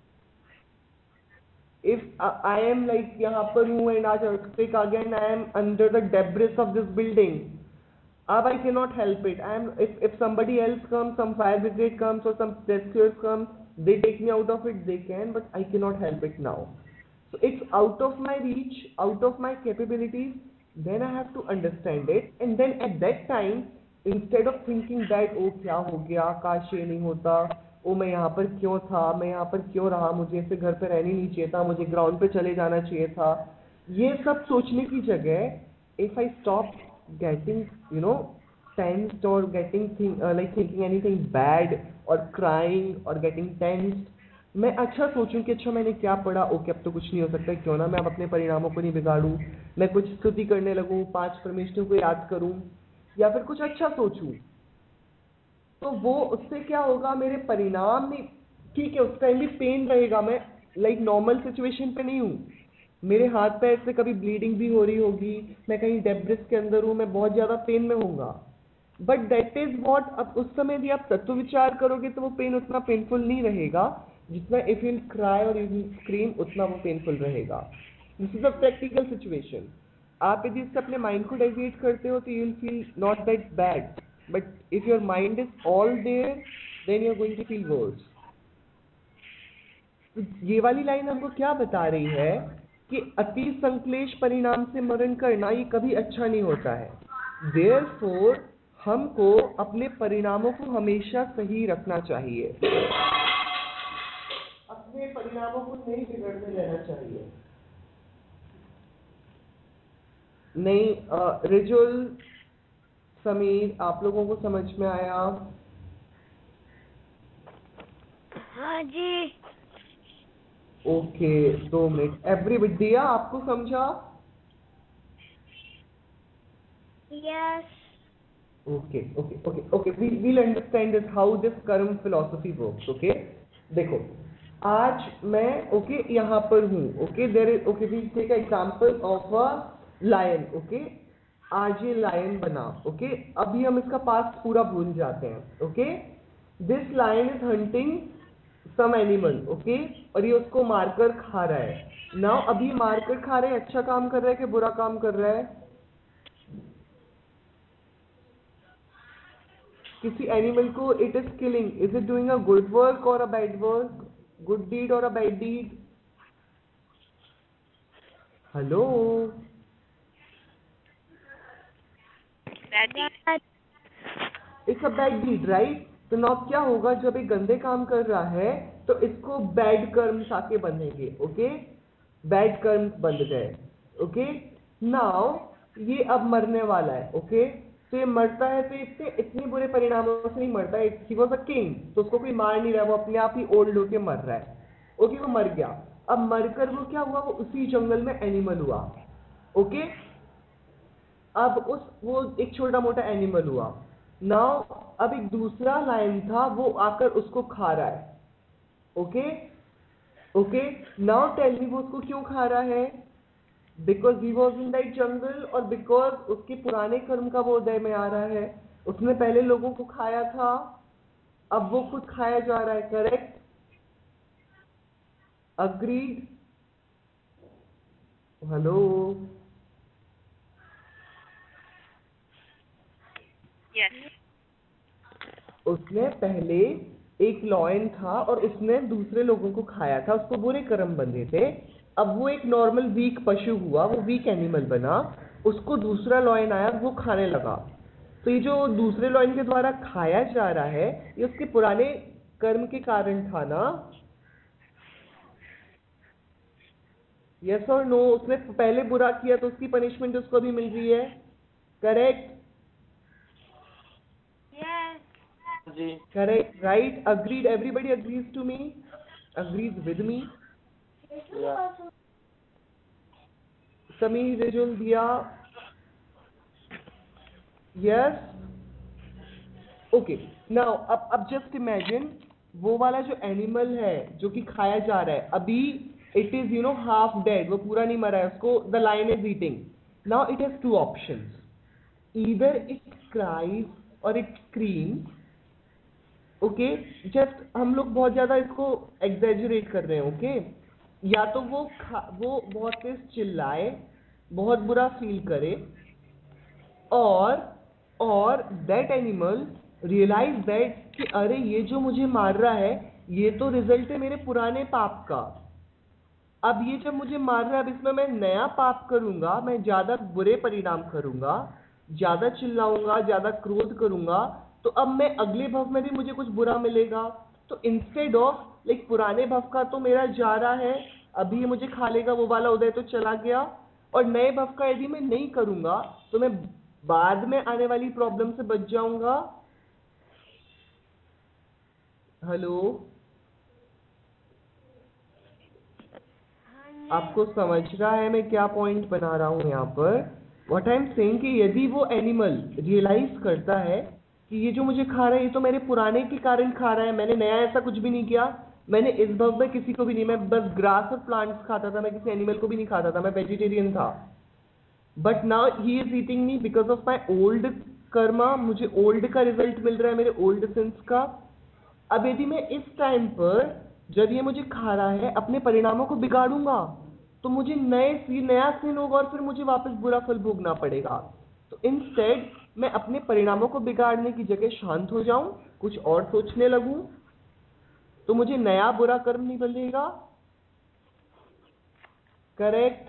If uh, I am like यहाँ पर हूँ and आज earthquake आ गया and I am under the debris of this building, अब I cannot help it. I am if if somebody else comes, some fire brigade comes or some rescuers come, they take me out of it. They can, but I cannot help it now. So it's out of my reach, out of my capabilities. Then I have to understand it, and then at that time, instead of thinking that oh क्या हो गया, काश ये नहीं होता, ओ मैं यहाँ पर क्यों था, मैं यहाँ पर क्यों रहा, मुझे ऐसे घर पे रहने नहीं चाहिए था, मुझे ग्राउंड पे चले जाना चाहिए था, ये सब सोचने की जगह if I stop getting you know tensed or getting think, uh, like thinking anything bad or crying or getting tensed, मैं अच्छा सोचूं कि अच्छा मैंने क्या पढ़ा, ओके अब तो कुछ नहीं हो सकता, क्यों ना मैं अब अपने परिणामों को नहीं बिगाड़ूं, मैं कुछ स्तुति करने लगूं, पांच परमेश्वरों को याद करूं या फिर कुछ अच्छा सोचूं, तो वो उससे क्या होगा, मेरे परिणाम में ठीक है, उस टाइम भी पेन रहेगा, मैं लाइक नॉर्मल सिचुएशन पे नहीं हूँ, मेरे हाथ पैर से कभी ब्लीडिंग भी हो रही होगी, मैं कहीं डेब्रिस के अंदर हूँ, मैं बहुत ज़्यादा पेन में हूँगा, बट दैट इज वॉट, अब उस समय भी आप तत्व विचार करोगे तो वो पेन उतना पेनफुल नहीं रहेगा जितना इफ यू क्राई और यू स्क्रीम उतना वो पेनफुल रहेगा. This is a practical situation. आप यदि इससे अपने माइंड को डाइवर्ट करते हो तो you will feel not that bad, but if your mind is all there then you are going to feel worse. ये वाली लाइन हमको क्या बता रही है कि अति संक्लेश परिणाम से मरण करना ये कभी अच्छा नहीं होता है. Therefore, हमको अपने परिणामों को हमेशा सही रखना चाहिए, अपने परिणामों को नहीं बिगड़ने देना चाहिए. नहीं रिजुल, समीर, आप लोगों को समझ में आया? हाँ जी. ओके, दो मिनट. एवरीबडी, दिया आपको समझा? Yes. Okay, okay, okay, okay. We we'll understand this how this कर्म philosophy works. Okay, देखो, आज मैं okay यहाँ पर हूँ. Okay, there is okay. We'll take an example of a lion. Okay, आज ये lion बना. Okay, अभी हम इसका past पूरा भूल जाते हैं. Okay, this lion is hunting some animal. Okay, और ये उसको मारकर खा रहा है. Now अभी मारकर खा रहा है, अच्छा काम कर रहा है कि बुरा काम कर रहा है? किसी एनिमल को it is killing, is it doing a good work or a bad work, good deed or a bad deed? Hello, it's a bad deed, right? तो नाउ क्या होगा, जब एक गंदे काम कर रहा है तो इसको बैड कर्म आके बंधेंगे. ओके, बैड कर्म बंध गए. ओके, नाउ ये अब मरने वाला है. ओके, तो ये मरता है तो इससे इतने बुरे परिणामों से नहीं मरता है. ही वॉज अ किंग, तो उसको कोई मार नहीं रहा, वो अपने आप ही ओल्ड होके मर रहा है. ओके, वो मर गया. अब मरकर वो क्या हुआ, वो उसी जंगल में एनिमल हुआ. ओके, अब उस वो एक छोटा मोटा एनिमल हुआ. नाउ अब एक दूसरा लायन था, वो आकर उसको खा रहा है. Okay okay, now tell me वो उसको क्यों खा रहा है? Because he was in that jungle, और बिकॉज उसके पुराने कर्म का वो उदय में आ रहा है. उसने पहले लोगों को खाया था, अब वो खुद खाया जा रहा है. करेक्ट? अग्रीड? Hello, Yes. उसने पहले एक लॉयन था और उसने दूसरे लोगों को खाया था, उसको बुरे कर्म बंधे थे. अब वो एक नॉर्मल वीक पशु हुआ, वो वीक एनिमल बना, उसको दूसरा लॉयन आया, वो खाने लगा. तो ये जो दूसरे लॉयन के द्वारा खाया जा रहा है, ये उसके पुराने कर्म के कारण था ना? यस और नो? उसने पहले बुरा किया तो उसकी पनिशमेंट उसको भी मिल रही है. करेक्ट? Yes. जी. Correct, right? Agreed? Everybody agrees to me? Agrees with me? Sameer, Rijul, Diya? Yes? Okay, now अब अब जस्ट इमेजिन वो वाला जो एनिमल है जो कि खाया जा रहा है, अभी it is you know half dead, वो पूरा नहीं मरा है, उसको the lion is eating. Now it has two options, either it cries or it screams. Okay, just हम लोग बहुत ज्यादा इसको एग्जैजरेट कर रहे हैं. Okay okay? या तो वो खा वो बहुत तेज चिल्लाए, बहुत बुरा फील करे, और और दैट एनिमल रियलाइज दैट कि अरे ये जो मुझे मार रहा है ये तो रिजल्ट है मेरे पुराने पाप का. अब ये जब मुझे मार रहा है, अब इसमें मैं नया पाप करूंगा, मैं ज्यादा बुरे परिणाम करूंगा, ज्यादा चिल्लाऊंगा, ज्यादा क्रोध करूंगा, तो अब मैं अगले भव में भी मुझे कुछ बुरा मिलेगा. तो इंस्टेड ऑफ लाइक पुराने भव का तो मेरा जा रहा है, अभी ये मुझे खा लेगा, वो वाला उदय तो चला गया, और नए भव का यदि मैं नहीं करूंगा तो मैं बाद में आने वाली प्रॉब्लम से बच जाऊंगा. हेलो, आपको समझ रहा है मैं क्या पॉइंट बना रहा हूं यहाँ पर? व्हाट आई एम सेइंग कि यदि वो एनिमल रियलाइज करता है कि ये जो मुझे खा रहा है ये तो मेरे पुराने के कारण खा रहा है, मैंने नया ऐसा कुछ भी नहीं किया, मैंने इस वक्त में किसी को भी नहीं, मैं बस ग्रास और प्लांट्स खाता था, मैं किसी एनिमल को भी नहीं खाता था, मैं वेजिटेरियन था. But now he is eating me because of my old karma. मुझे ओल्ड का रिजल्ट मिल रहा है, मेरे ओल्ड सिंस का. अब यदि मैं इस टाइम पर जब ये मुझे खा रहा है अपने परिणामों को बिगाड़ूंगा तो मुझे नए नया सीन होगा और फिर मुझे वापस बुरा फल भोगना पड़ेगा. तो इंस्टेड मैं अपने परिणामों को बिगाड़ने की जगह शांत हो जाऊं, कुछ और सोचने लगूं, तो मुझे नया बुरा कर्म नहीं बंधेगा. करेक्ट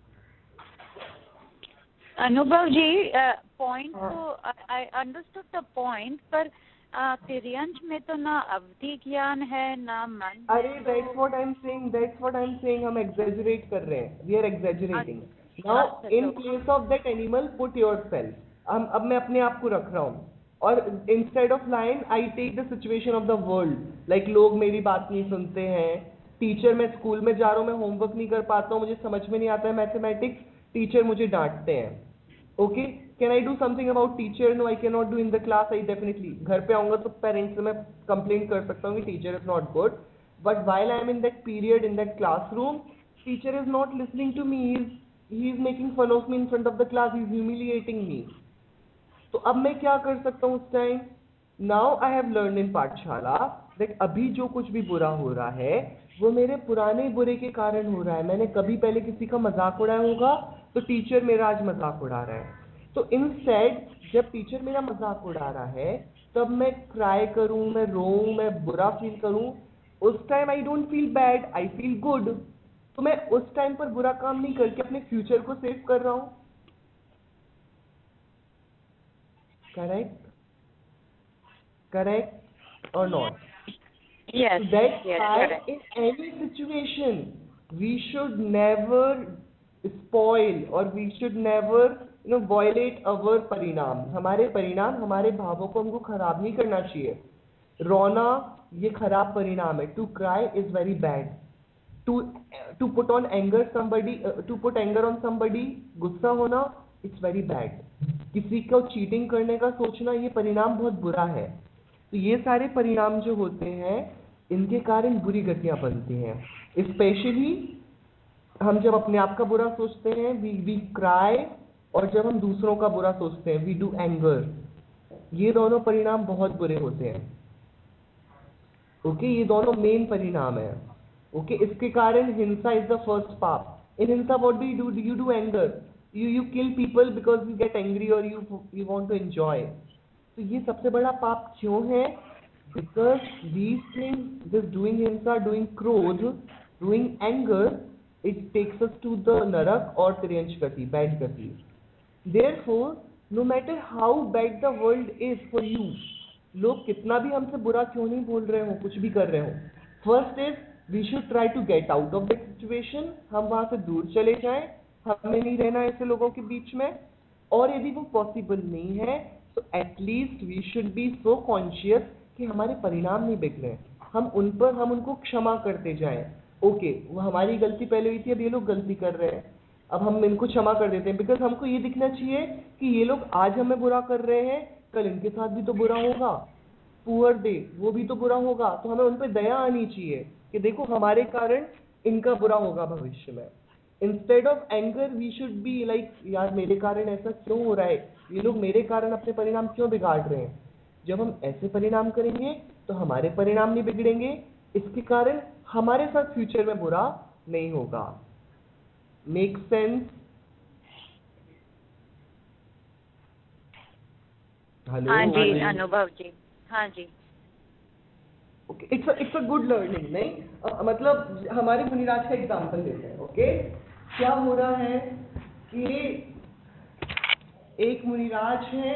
अनुभव जी, पॉइंट तो आई अंडरस्टूड द पॉइंट, पर तिर्यंश में तो ना अवधि ज्ञान है ना मन. अरे that's what I am saying, that's what I am saying. हम एग्जैजरेट कर रहे हैं, we are exaggerating. Now in place of that animal put yourself. हम अब मैं अपने आप को रख रहा हूँ और instead of lion I take the situation of the world. Like लोग मेरी बात नहीं सुनते हैं, टीचर, मैं स्कूल में जा रहा हूँ, मैं होमवर्क नहीं कर पाता हूँ, मुझे समझ में नहीं आता है मैथमेटिक्स, टीचर मुझे डांटते हैं. Okay, can I do something about teacher? No, I can not do in the class. I definitely घर पे आऊंगा तो पेरेंट्स से मैं कंप्लेन कर सकता हूँ कि teacher is not good. But while I am in that period in that classroom, teacher is not listening to me, he is making fun of me in front of the class, he is humiliating me. तो अब मैं क्या कर सकता हूँ उस time? Now I have learn in pathshala that अभी जो कुछ भी बुरा हो रहा है वो मेरे पुराने बुरे के कारण हो रहा है. मैंने कभी पहले किसी का मजाक उड़ाया होगा तो टीचर मेरा आज मजाक उड़ा रहा है. तो इंस्टेड जब टीचर मेरा मजाक उड़ा रहा है तब मैं क्राई करूं, मैं रोऊं, मैं बुरा फील करूं, उस time I don't feel bad, I feel good. तो मैं उस टाइम पर बुरा काम नहीं करके अपने फ्यूचर को सेव कर रहा हूं. करेक्ट करेक्ट और not? Yes, So that's yes, why correct. in any situation we should never spoil or we should never you know violate our परिणाम. हमारे परिणाम, हमारे भावों को हमको खराब नहीं करना चाहिए. रोना ये खराब परिणाम है. To cry is very bad. To to put on anger somebody, uh, to put anger on somebody, गुस्सा होना, it's very bad. किसी को चीटिंग करने का सोचना, ये परिणाम बहुत बुरा है. तो ये सारे परिणाम जो होते हैं इनके कारण बुरी गतियां बनती हैं. स्पेशली हम जब अपने आप का बुरा सोचते हैं वी वी क्राई, और जब हम दूसरों का बुरा सोचते हैं वी डू एंगर. ये दोनों परिणाम बहुत बुरे होते हैं. Okay okay? ये दोनों मेन परिणाम है. Okay okay? इसके कारण हिंसा इज द फर्स्ट पाप. In hinsa what do you do? You do anger, you you kill people because you get angry और you you want to enjoy. तो ये सबसे बड़ा पाप क्यों है? Because these things, this doing hinsa, doing krodh, doing anger, it takes us to the narak और tiryanch gati, bad gati. Therefore no matter how bad the world is for you, लोग कितना भी हमसे बुरा क्यों नहीं बोल रहे हो, कुछ भी कर रहे हो, first is we should try to get out of that situation. हम वहां से दूर चले जाएं, हमें नहीं रहना ऐसे लोगों के बीच में. और यदि वो पॉसिबल नहीं है तो at least we should be so conscious कि हमारे परिणाम नहीं बिगड़े, हम उन पर हम उनको क्षमा करते जाएं. ओके okay, वो हमारी गलती पहले हुई थी, अब ये लोग गलती कर रहे हैं, अब हम इनको क्षमा कर देते हैं. बिकॉज हमको ये दिखना चाहिए कि ये लोग आज हमें बुरा कर रहे हैं, कल इनके साथ भी तो बुरा होगा. पुअर डे, वो भी तो बुरा होगा. तो हमें उन पर दया आनी चाहिए कि देखो हमारे कारण इनका बुरा होगा भविष्य में. Instead of anger we should be like, यार मेरे कारण ऐसा क्यों हो रहा है, ये लोग मेरे कारण अपने परिणाम क्यों बिगाड़ रहे हैं. जब हम ऐसे परिणाम करेंगे तो हमारे परिणाम नहीं बिगड़ेंगे, इसके कारण हमारे साथ फ्यूचर में बुरा नहीं होगा. Make sense? हेलो? हाँ जी अनुभव जी. हाँ जी. Okay, it's it's a good learning. नहीं uh, मतलब हमारे मुनिराज का एग्जांपल लेते हैं. Okay okay? क्या हो रहा है कि एक मुनिराज है,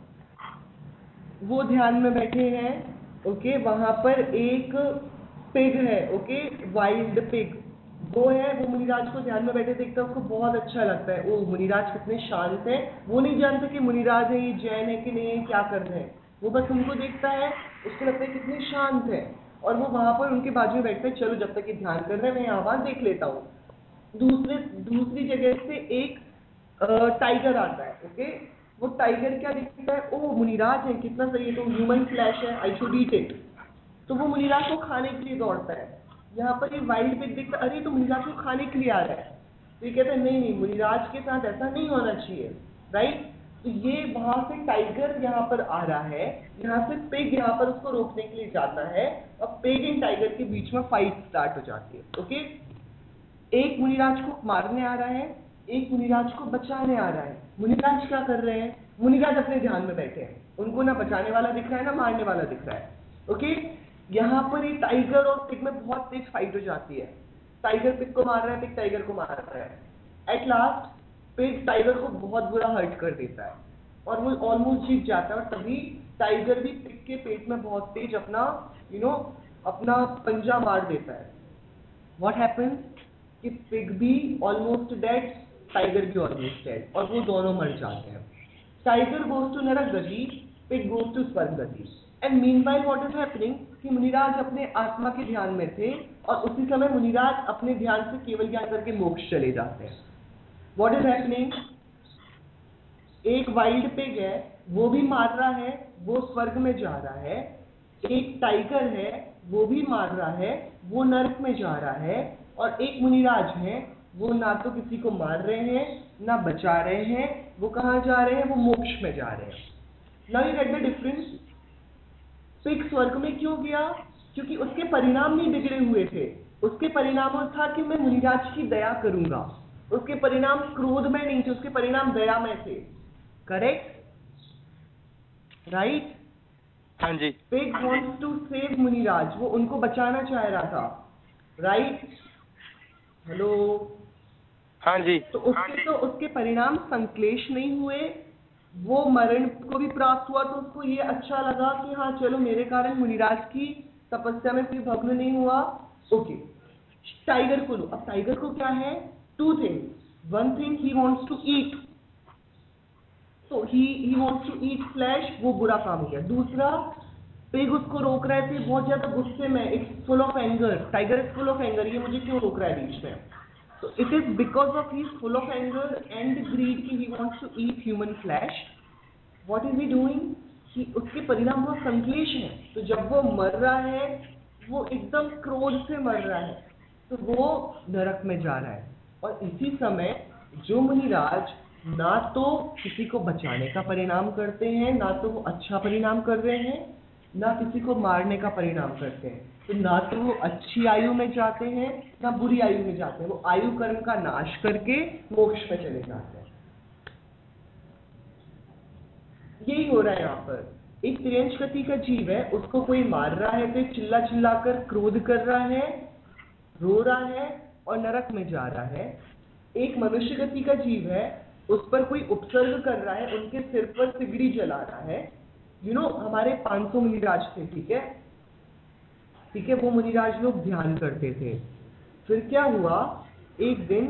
वो ध्यान में बैठे हैं. Okay okay? वहां पर एक पिग है. ओके, वाइल्ड पिग वो है. वो मुनिराज को ध्यान में बैठे देखता है, उसको बहुत अच्छा लगता है. ओ मुनिराज कितने शांत हैं. वो नहीं जानते कि मुनिराज है, ये जैन है कि नहीं है, क्या कर रहे हैं. वो बस उनको देखता है, उसको लगता है कितने शांत है, और वो वहां पर उनके बाजू में बैठता है. चलो जब तक ये ध्यान कर रहे हैं मैं आवाज देख लेता हूँ. दूसरे दूसरी जगह से एक टाइगर आता है. ओके, वो टाइगर क्या देखता है, ओ मुनिराज है, कितना सही है, तो ह्यूमन फ्लैश है, आई शुड ईट इट. तो वो मुनिराज को खाने के लिए दौड़ता है। यहाँ पर ये वाइल्ड पिग देखता है, अरे तो मुनिराज को खाने के लिए आ रहा है, तो ये कहता है नहीं नहीं मुनिराज के साथ ऐसा नहीं होना चाहिए, राइट। तो ये वहां से टाइगर यहाँ पर आ रहा है, यहाँ से पिग यहाँ पर उसको रोकने के लिए जाता है और पिग एंड टाइगर के बीच में फाइट स्टार्ट हो जाती है। ओके, एक मुनिराज को मारने आ रहा है, एक मुनिराज को बचाने आ रहा है। मुनिराज क्या कर रहे हैं, मुनिराज अपने ध्यान में बैठे हैं, उनको ना बचाने वाला दिख रहा है ना मारने वाला दिख रहा है। ओके, यहाँ पर ये टाइगर और पिग में बहुत तेज फाइट हो जाती है। टाइगर पिग को मार रहा है, पिग टाइगर को मार रहा है। एट लास्ट पिग टाइगर को बहुत बुरा हर्ट कर देता है और वो ऑलमोस्ट जीत जाता है, और तभी टाइगर भी पिग के पेट में बहुत तेज अपना यू नो अपना पंजा मार देता है। व्हाट हैपेंस कि पिग भी ऑलमोस्ट डेड, टाइगर भी ऑलमोस्ट डेड, और वो दोनों मर जाते हैं। टाइगर गोज टू नरक गति, pig goes to swarg gati. And meanwhile what is happening कि मुनिराज अपने आत्मा के ध्यान में थे और उसी समय मुनिराज अपने ध्यान से केवल ज्ञान करके मोक्ष चले जाते हैं। व्हाट इज हैपनिंग, एक वाइल्ड पिग है वो भी मार रहा है, वो स्वर्ग में जा रहा है। एक टाइगर है वो भी मार रहा है, वो नरक में जा रहा है। और एक मुनिराज है वो ना तो किसी को मार रहे हैं ना बचा रहे हैं, वो कहाँ जा रहे हैं, वो मोक्ष में जा रहे हैं। Now you get the difference. Pig स्वर्ग में क्यों गया, क्योंकि उसके परिणाम नहीं बिगड़े हुए थे। उसके परिणाम था कि मैं मुनिराज की दया करूंगा, उसके परिणाम क्रोध में नहीं थे, उसके परिणाम दया में थे। Correct, right. हाँ जी। Pig wants to save Muniraj, वो उनको बचाना चाह रहा था, राइट। हेलो, हाँ जी। तो उसके तो उसके परिणाम संश्लेष नहीं हुए, वो मरण को भी प्राप्त हुआ, तो उसको ये अच्छा लगा कि हाँ चलो मेरे कारण मुनिराज की तपस्या में कोई भग्न नहीं हुआ। ओके, टाइगर को लो। अब टाइगर को क्या है, two things. One thing he wants to eat, तो he he wants to eat flesh, वो बुरा काम हो गया। दूसरा, पिग उसको रोक रहे थे बहुत ज्यादा गुस्से में, it's full of anger, tiger is full of anger, ये मुझे क्यों रोक रहा है बीच में। So it is because of his full of anger and greed कि he wants to eat human flesh. What is he doing? कि उसके परिणाम बहुत संश्लेष हैं। तो जब वो मर रहा है वो एकदम क्रोध से मर रहा है, तो वो नरक में जा रहा है। और इसी समय जो मुनिराज ना तो किसी को बचाने का परिणाम करते हैं, ना तो वो अच्छा परिणाम कर रहे हैं, ना किसी को मारने का परिणाम करते हैं, तो ना तो वो अच्छी आयु में जाते हैं ना बुरी आयु में जाते हैं, वो आयु कर्म का नाश करके मोक्ष में चले जाते हैं। यही हो रहा है यहाँ पर। एक तिर्यंश गति का जीव है, उसको कोई मार रहा है तो चिल्ला चिल्ला कर क्रोध कर रहा है, रो रहा है और नरक में जा रहा है। एक मनुष्य गति का जीव है, उस पर कोई उपसर्ग कर रहा है, उनके सिर पर सिगड़ी जला रहा है। यू नो हमारे पाँच सौ मुनिराज थे, ठीक है ठीक है वो मुनिराज लोग ध्यान करते थे। फिर क्या हुआ, एक दिन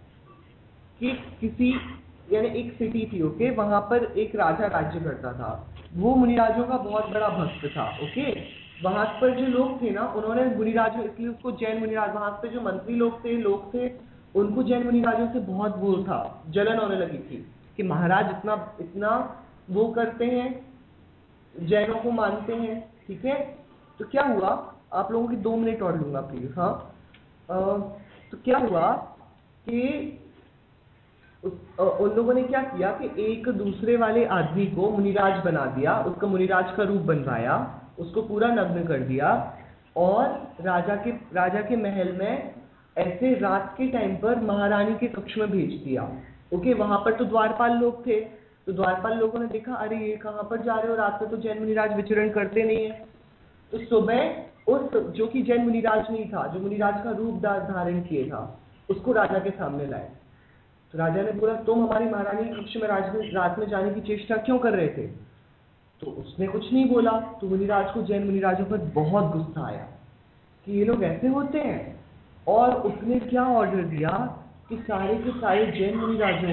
कि किसी यानी एक सिटी थी, ओके, वहां पर एक राजा राज्य करता था। वो मुनिराजों का बहुत बड़ा भक्त था। ओके, वहां पर जो लोग थे ना, उन्होंने मुनिराजों, इसलिए उसको जैन मुनिराज, वहां पे जो मंत्री लोग थे, लोग थे, उनको जैन मुनिराजों से बहुत वो था, जलन होने लगी थी कि महाराज इतना इतना वो करते हैं, जैनों को मानते हैं। ठीक है, तो क्या हुआ, आप लोगों की दो मिनट और लूंगा प्लीज। हाँ, आ, तो क्या हुआ कि उस, आ, उन लोगों ने क्या किया कि एक दूसरे वाले आदमी को मुनिराज बना दिया, उसका मुनिराज का रूप बनवाया, उसको पूरा नग्न कर दिया और राजा के राजा के महल में ऐसे रात के टाइम पर महारानी के कक्ष में भेज दिया। ओके, वहां पर तो द्वारपाल लोग थे, तो द्वारपाल लोगों ने देखा, अरे ये कहाँ पर जा रहे हो, रात में तो जैन मुनिराज विचरण करते नहीं है। तो सुबह उस जो कि जैन मुनिराज नहीं था, जो मुनिराज का रूप धारण किए था, उसको राजा के सामने लाए। तो राजा ने बोला, तुम हमारी महारानी के कक्ष में राज में रात में जाने की चेष्टा क्यों कर रहे थे। तो उसने कुछ नहीं बोला। तो मुनिराज को जैन मुनिराजों पर बहुत गुस्सा आया कि ये लोग ऐसे होते हैं, और उसने क्या ऑर्डर दिया कि सारे के सारे जैन मुनिराजों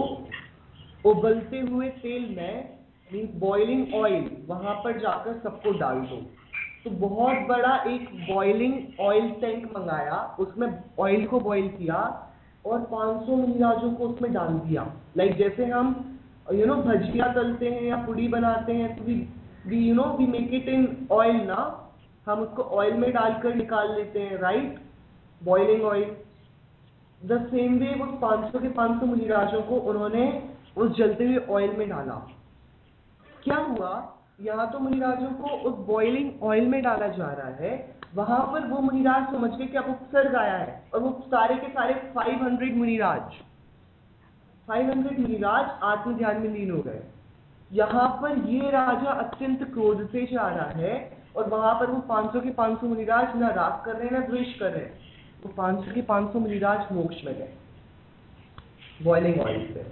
को उबलते हुए तेल में, मीन्स बॉइलिंग ऑयल, वहां पर जाकर सबको डाल दो। तो बहुत बड़ा एक बॉइलिंग ऑयल टैंक मंगाया, उसमें ऑयल को बॉइल किया और पाँच सौ मुनिराजों को उसमें डाल दिया। लाइक जैसे हम यू नो भजिया तलते हैं या पुड़ी बनाते हैं, तो we we you know we make it in oil ना, हम उसको ऑयल में डालकर निकाल लेते हैं, right, boiling oil. The same way वो पाँच सौ के पाँच सौ मुनिराजों को उन्होंने उस जलते हुए ऑयल में डाला। क्या हुआ, यहाँ तो मुनिराजों को उस बॉइलिंग ऑयल में डाला जा रहा है, वहां पर वो मुनिराज समझ गए कि अब उपसर्ग आया है, और वो सारे के सारे पाँच सौ मुनिराज पाँच सौ मुनिराज आत्म ध्यान में लीन हो गए। यहाँ पर ये राजा अत्यंत क्रोध से जा रहा है, और वहां पर वो पाँच सौ के पाँच सौ मुनिराज ना राग कर रहे हैं ना द्वेष कर रहे हैं, वो पाँच सौ के पाँच सौ मुनिराज मोक्ष में गए बॉइलिंग ऑयल से,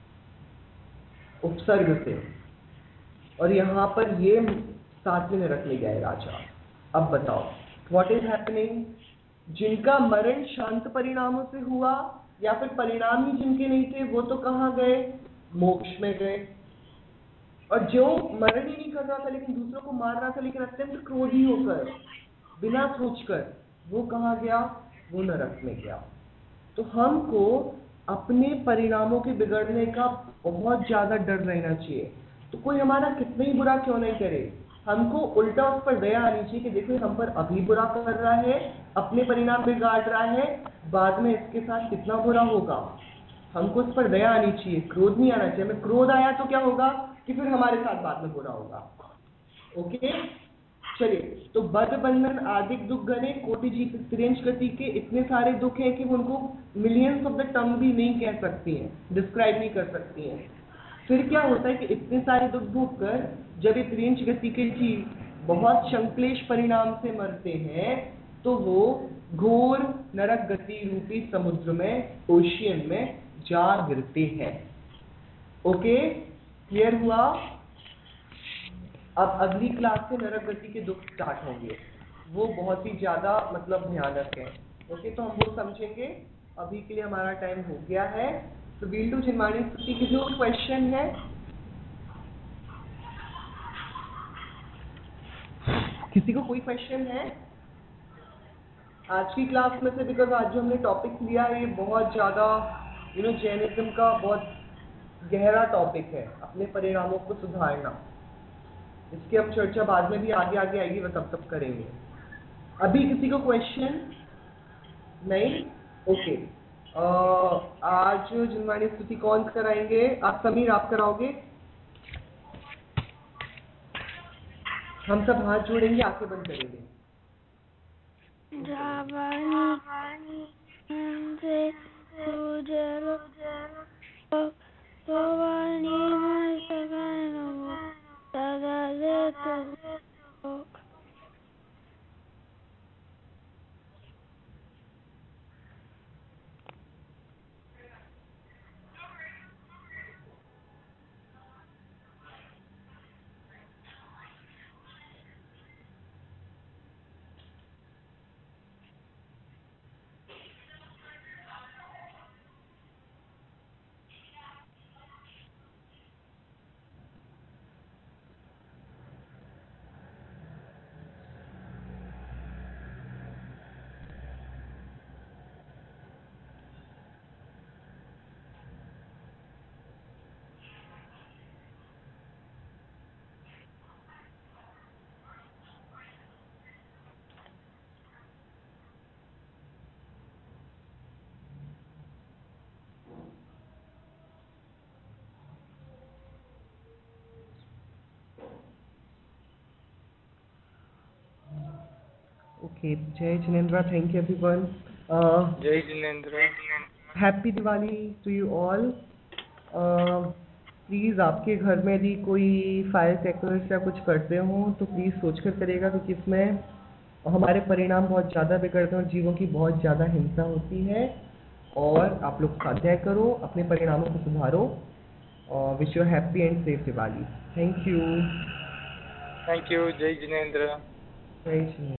उपसर्ग से। और यहाँ पर ये सातवें नरक में गए राजा। अब बताओ व्हाट इज हैपनिंग, जिनका मरण शांत परिणामों से हुआ या फिर परिणाम ही जिनके नहीं थे वो तो कहाँ गए, मोक्ष में गए। और जो मरण ही नहीं कर रहा था लेकिन दूसरों को मार रहा था लेकिन अत्यंत क्रोधी होकर बिना सोचकर, वो कहाँ गया, वो नरक में गया। तो हमको अपने परिणामों के बिगड़ने का बहुत ज्यादा डर रहना चाहिए। तो कोई हमारा कितना ही बुरा क्यों नहीं करे, हमको उल्टा उस पर दया आनी चाहिए कि देखो हम पर अभी बुरा कर रहा है, अपने परिणाम बिगाड़ रहा है, बाद में इसके साथ कितना बुरा होगा। हमको उस पर दया आनी चाहिए, क्रोध नहीं आना चाहिए। हमें क्रोध आया तो क्या होगा कि फिर हमारे साथ बाद में बुरा होगा। ओके, चलिए, तो बद्ध बंधन आदिक दुख गणे कोटि जी त्रिंश गति के इतने सारे दुख हैं कि उनको मिलियंस ऑफ द टर्म भी नहीं कह सकती हैं, डिस्क्राइब नहीं कर सकती हैं। फिर क्या होता है कि इतने सारे दुख भोग कर जब ये त्रिंश गति के जीव बहुत संक्लेश परिणाम से मरते हैं तो वो घोर नरक गति रूपी समुद्र में, ओशियन में जा गिरते हैं। ओके, क्लियर हुआ। अब अगली क्लास से नरक गति के दुख स्टार्ट होंगे, वो बहुत ही ज्यादा मतलब भयानक है। ओके, तो हम वो समझेंगे। अभी के लिए हमारा टाइम हो गया है। तो वील टू जिनवाणी स्तुति, किसी को क्वेश्चन है? किसी को कोई क्वेश्चन है आज की क्लास में से? बिकॉज आज जो हमने टॉपिक लिया है ये बहुत ज्यादा यू नो जैनिज्म का बहुत गहरा टॉपिक है, अपने परिणामों को सुधारना। इसकी हम चर्चा बाद में भी आगे आगे आएगी, वह तब तब करेंगे। अभी किसी को क्वेश्चन नहीं? ओके, आज जिनवाणी स्तुति कौन कराएंगे? आप समीर, आप कराओगे? हम सब हाथ जोड़ेंगे, आंखें बंद करेंगे। Okay, Jai Jinendra, thank you everyone. Uh, Jai Jinendra. Happy Diwali to you all. Please आपके घर में यदि कोई फायर क्रैकर्स या कुछ करते हो तो प्लीज़ सोच कर करेगा, क्योंकि इसमें हमारे परिणाम बहुत ज़्यादा बिगड़ते हैं और जीवों की बहुत ज़्यादा हिंसा होती है। और आप लोग स्वाध्याय करो, अपने परिणामों को सुधारो। Wish you happy and safe Diwali. Thank you. Thank you. Jai Jinendra. जय श्री